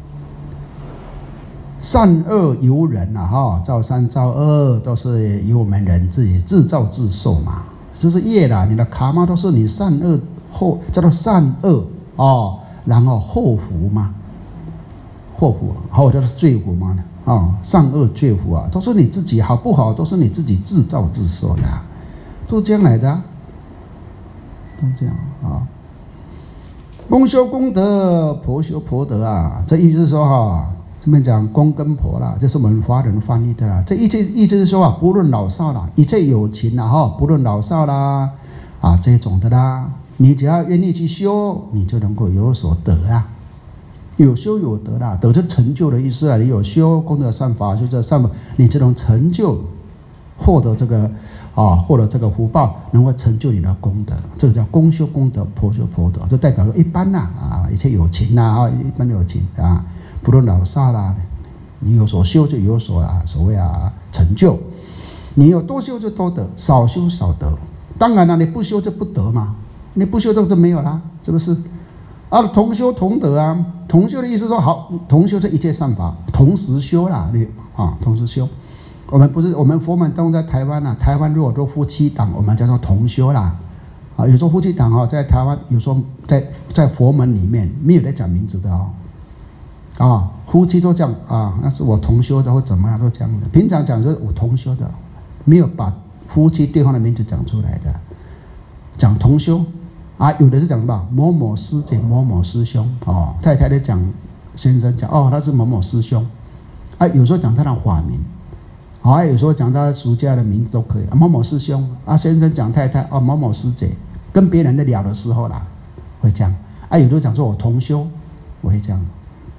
善恶由人啊，哈，造善造恶都是由我们人自己自造自受嘛，就是业啦，你的卡嘛都是你善恶后叫做善恶哦，然后后福嘛，祸福，后叫做罪福嘛，啊、哦，善恶罪福啊，都是你自己好不好，都是你自己自造自受的、啊，都这样来的、啊，都这样啊。哦，公修功德，婆修婆德啊，这意思是说哈，这边讲公跟婆啦，这是我们华人翻译的啦。这意思意思是说啊，不论老少啦，一切有情啦哈，不论老少啦，啊这种的啦，你只要愿意去修，你就能够有所得啊，有修有得啦，得是成就的意思啊。你有修功德善法，就这善法，你就能成就，获得这个。啊，获得这个福报，能够成就你的功德，这个叫公修功德，婆修婆德，这代表说一般呐啊，一切有情呐啊，一般有情啊，不论老少啦，你有所修就有所啊，所谓啊成就，你有多修就多得，少修少得。当然了，你不修就不得嘛，你不修就没有啦，是不是？啊，同修同得啊，同修的意思说好，同修这一切善法，同时修啦，你啊，同时修。我们不是我们佛门都在台湾啊，台湾如果做夫妻档，我们叫做同修啦，啊，有时候夫妻档哈，在台湾有时候在在佛门里面没有在讲名字的哦，啊，夫妻都讲啊，那是我同修的或怎么样都讲的，平常讲是我同修的，没有把夫妻对方的名字讲出来的，讲同修啊，有的是讲什么某某师姐、某某师兄哦，太太的讲先生讲哦，他是某某师兄，啊，有时候讲他的法名。好，有时候讲他俗家的名字都可以，啊、某某师兄啊，先生讲太太哦，某某师姐，跟别人在聊的时候啦，会这样啊，有时候讲说我同修，我会这样。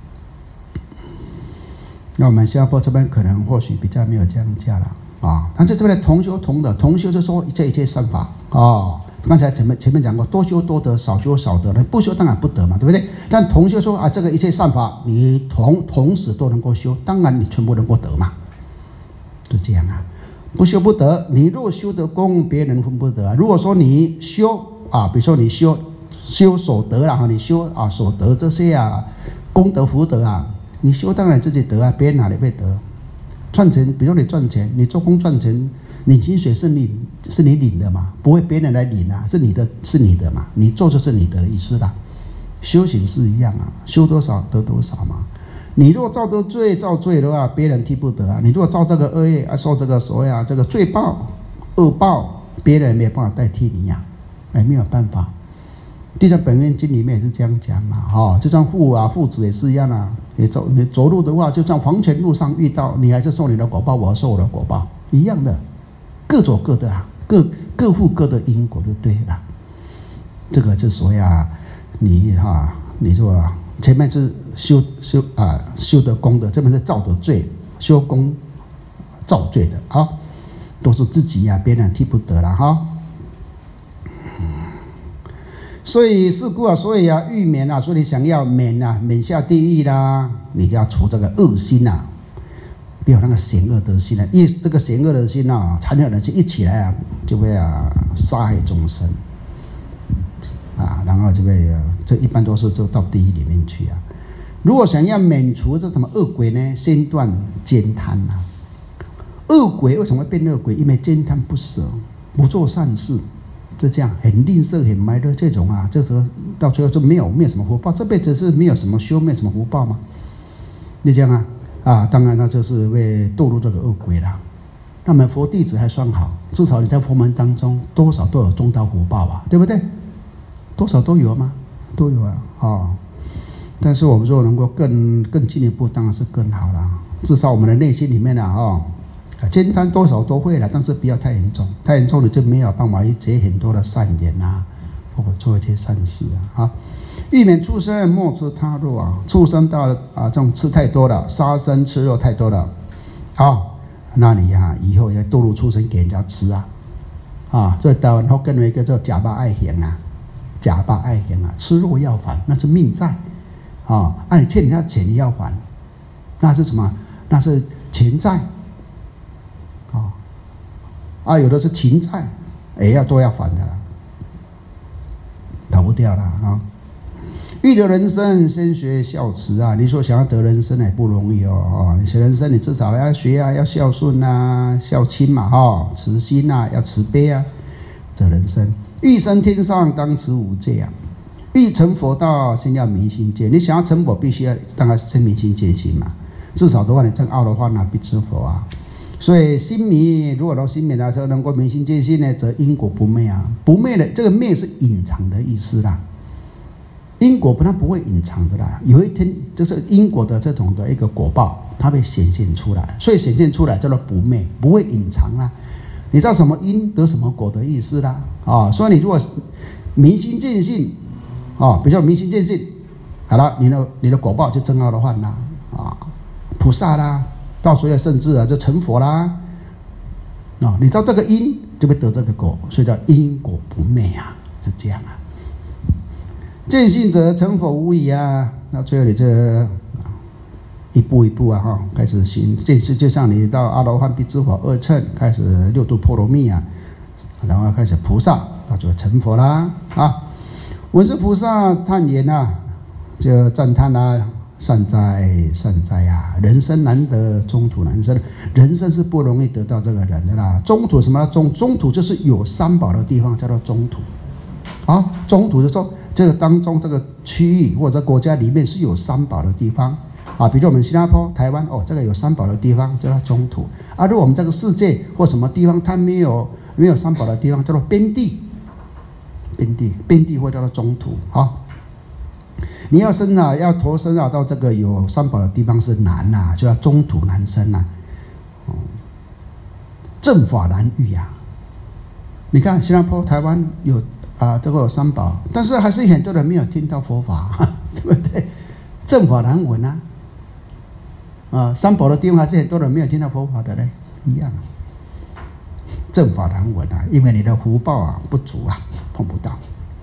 那我们新加坡这边可能或许比较没有这样讲了啊，但是这边的同修同的同修就说这一切善法哦，刚才前面前面讲过，多修多得，少修少得，不修当然不得嘛，对不对？但同修说啊，这个一切善法你同同时都能够修，当然你全部能够得嘛。就这样啊，不修不得。你若修得功，别人分不得啊。如果说你修啊，比如说你修修所得啦，你修啊所得这些啊功德福德啊，你修当然自己得啊，别人哪里会得？赚钱，比如说你赚钱，你做工赚钱， 领薪水是你是你领的嘛，不会别人来领啊，是你的是你的嘛，你做就是你的意思啦。修行是一样啊，修多少得多少嘛。你如果造得罪造罪的话，别人替不得啊。你如果造这个恶业啊，受这个所谓啊这个罪报恶报，别人没有办法代替你呀、啊，哎，没有办法。地藏本愿经里面也是这样讲嘛，哈、哦，就像父啊父子也是一样啊。你走你走路的话，就像黄泉路上遇到，你还是受你的果报，我受我的果报，一样的。各走各的啊，各各负各的因果就对了。这个之所以啊，你哈、啊，你说、啊、前面是修修啊修得功的，这边是造得罪，修功造罪的啊，都是自己呀、啊，别人替不得了哈。所以是故啊，所以啊，欲免啊，所以你想要免啊，免下地狱啦，你就要除这个恶心呐、啊。不要那个险恶的心啊！一这个险恶的心啊，残忍的心一起来啊，就会啊杀害众生啊，然后就会、啊、这一般都是就到地狱里面去啊。如果想要免除这什么恶鬼呢，先断奸贪啊。恶鬼为什么会变恶鬼？因为奸贪不舍，不做善事，就这样很吝啬、很埋的这种啊，这时候到最后就没有没有什么福报，这辈子是没有什么修，没有什么福报吗？就这样啊。啊，当然那就是会堕入这个恶鬼了。那么佛弟子还算好，至少你在佛门当中多少都有中道福报啊，对不对？多少都有吗？都有啊，哦。但是我们如果能够更更进一步，当然是更好了。至少我们的内心里面啊，哦，奸贪多少都会了，但是不要太严重，太严重了就没有办法去结很多的善缘啊，或者做一些善事啊，啊。欲免畜生，莫吃他肉啊！畜生到啊，这种吃太多了，杀生吃肉太多了，好、哦，那你呀、啊，以后要堕入畜生给人家吃啊！啊，这台湾后跟一个叫假霸爱行啊，假霸爱行啊，吃肉要还，那是命债啊！啊，你欠人家钱你要还，那是什么？那是钱债啊！啊，有的是情债，也要都要还的了，逃不掉了啊！欲得人身，先学孝慈啊！你说想要得人身也不容易哦，哦，你学人身，你至少要学啊，要孝顺啊，孝亲嘛，哈、哦，慈心啊，要慈悲啊，得人身。欲升天上，当持五戒啊！欲成佛道，先要明心见。你想要成佛，必须要当然是真明心见性嘛。至少的话，你证奥的话呢，必知佛啊。所以心迷，如果到心迷的时候能够明心见性呢，则因果不昧啊。不昧的这个昧是隐藏的意思啦。因果不但不会隐藏的啦，有一天就是因果的这种的一个果报，它会显现出来，所以显现出来叫做不昧，不会隐藏啦。你知道什么因得什么果的意思啦？啊，所以你如果明心见性，啊，比较明心见性，好了，你的你的果报就正奥的话啦，啊，菩萨啦，到时候甚至啊就成佛啦，啊，你知道这个因就会得这个果，所以叫因果不昧啊，是这样啊。见性者成佛无疑啊！那最后你这一步一步啊，哈，开始行见性，就像你到阿罗汉必知佛二乘，开始六度波罗蜜啊，然后开始菩萨，那就成佛啦啊！文殊菩萨叹言啊，就赞叹啊，善哉善哉啊！人生难得，中土难生，人生是不容易得到这个人的啦。中土什么中中土就是有三宝的地方，叫做中土。啊，中土就说。这个当中这个区域或者国家里面是有三宝的地方啊，比如我们新加坡、台湾哦，这个有三宝的地方叫做中土啊。如果我们这个世界或什么地方它没有没有三宝的地方，叫做边地，边地边地或叫做中土啊。你要生啊，要投生啊到这个有三宝的地方是难呐、啊，就叫中土难生呐、啊，正法难遇啊。你看新加坡、台湾有。啊，这个有三宝，但是还是很多人没有听到佛法，对不对？正法难闻啊，啊，三宝的地方还是很多人没有听到佛法的嘞，一样，正法难闻啊，因为你的福报啊不足啊，碰不到。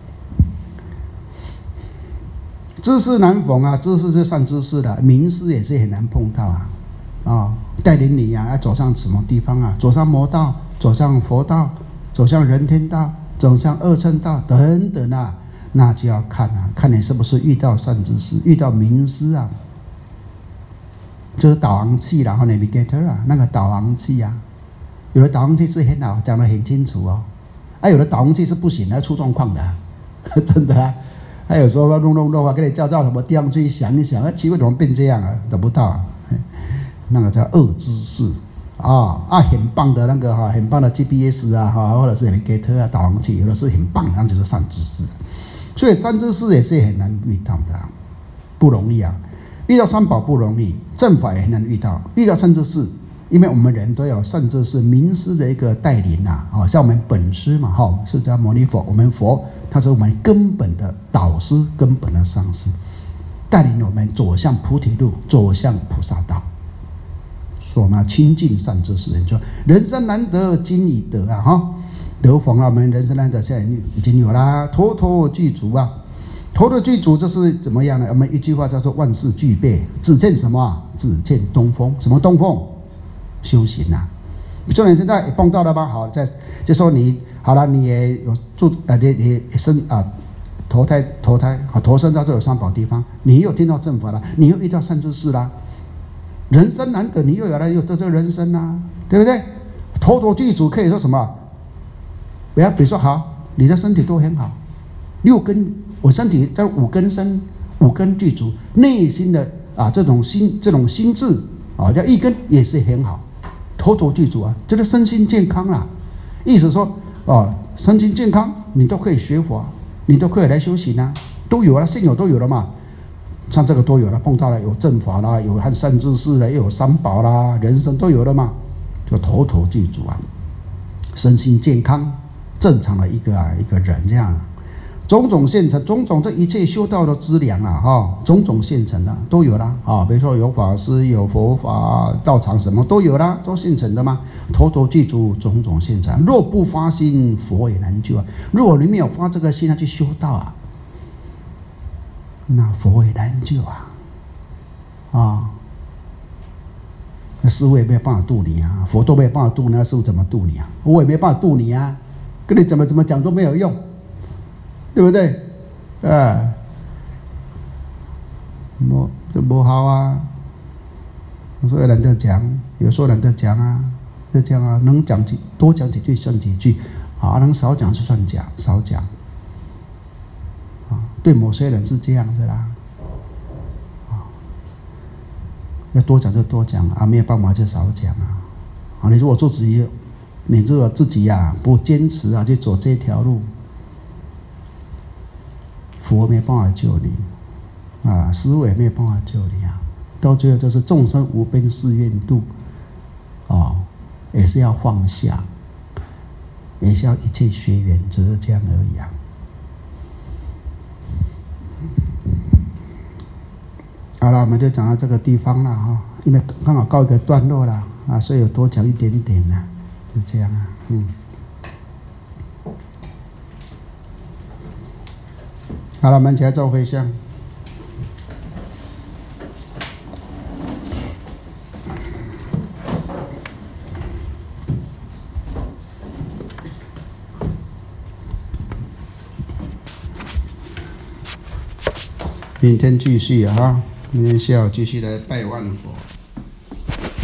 知识难逢啊，知识是善知识的，名师也是很难碰到啊，啊，带领你啊，要走上什么地方啊？走上魔道，走上佛道，走向人天道。走向二乘道等等啊，那就要看啊，看你是不是遇到善知识，遇到名师啊，就是导航器，然后 navigator 啊，那个导航器啊， 有的导航器是很好，讲得很清楚哦。啊，有的导航器是不行，要出状况的、啊，真的啊。他有时候弄弄弄啊，给你叫到什么地方去想一想，啊，奇怪怎么变这样啊？等不到、啊，那个叫二知识啊啊，很棒的那个哈，很棒的 G P S 啊哈，或者是 navigator 啊导航器，有的是很棒，那就是善知识。所以善知识也是很难遇到的、啊，不容易啊。遇到三宝不容易，正法也很难遇到。遇到善知识，因为我们人都有善知识名师的一个带领呐、啊，啊，像我们本师嘛，哈，释迦牟尼佛，我们佛他是我们根本的导师，根本的上师，带领我们走向菩提路，走向菩萨道。所以我们要亲近善知识人，说人生难得今已得啊，哈，得逢啊，我们人生难得现在已经有啦，妥妥具足啊。头的具足，这是怎么样呢？我们一句话叫做万事俱备，只欠什么、啊？只欠东风。什么东风？修行啊！就你现在碰到了吧？好，在就说你好了，你也有住啊，也也生啊，投胎投胎啊，投生到这有三宝地方，你又听到正法了，你又遇到善知识啦，人生难得，你又有了又得这人生啦，对不对？头头具足可以说什么？不要，比如说好，你的身体都很好，六根。我身体在五根身，五根具足，内心的啊这种心这种心智啊叫一根也是很好，头头具足啊，这个身心健康啦。意思说啊，身心健康，你都可以学佛，你都可以来修行啊，都有了，现有都有了嘛。像这个都有了，碰到了有正法啦，有和善知识啦，又有三宝啦，人生都有了嘛，就头头具足啊，身心健康，正常的一个啊一个人这样。种种现成，种种这一切修道的资粮啊，哈，种种现成的都有啦啊，比如说有法师、有佛法道场，什么都有啦，都现成的嘛，头头具足，种种现成。若不发心，佛也难救啊。如果你没有发这个心要去修道啊，那佛也难救啊，啊，那师父也没有办法度你啊，佛都没有办法度你，那师父怎么度你啊？我也没办法度你啊，跟你怎么怎么讲都没有用。对不对？啊，没这不好啊！所以懒得讲，有时候懒得讲啊，就这样啊，能讲几多讲几句算几句，啊，能少讲就算讲少讲。啊，对某些人是这样的啦，啊，要多讲就多讲啊，没有办法就少讲啊。啊，你说我做职业，你如果自己呀、啊、不坚持啊，去走这条路。佛没办法救你，啊，师父也没有办法救你啊。到最后就是众生无边誓愿度，哦，也是要放下，也是要一切随缘，只是这样而已啊。好了，我们就讲到这个地方了哈，因为刚好告一个段落了啊，所以有多讲一点点啊，就这样啊，嗯。好了，我们起来做回向。明天继续啊，明天下午继续来拜万佛。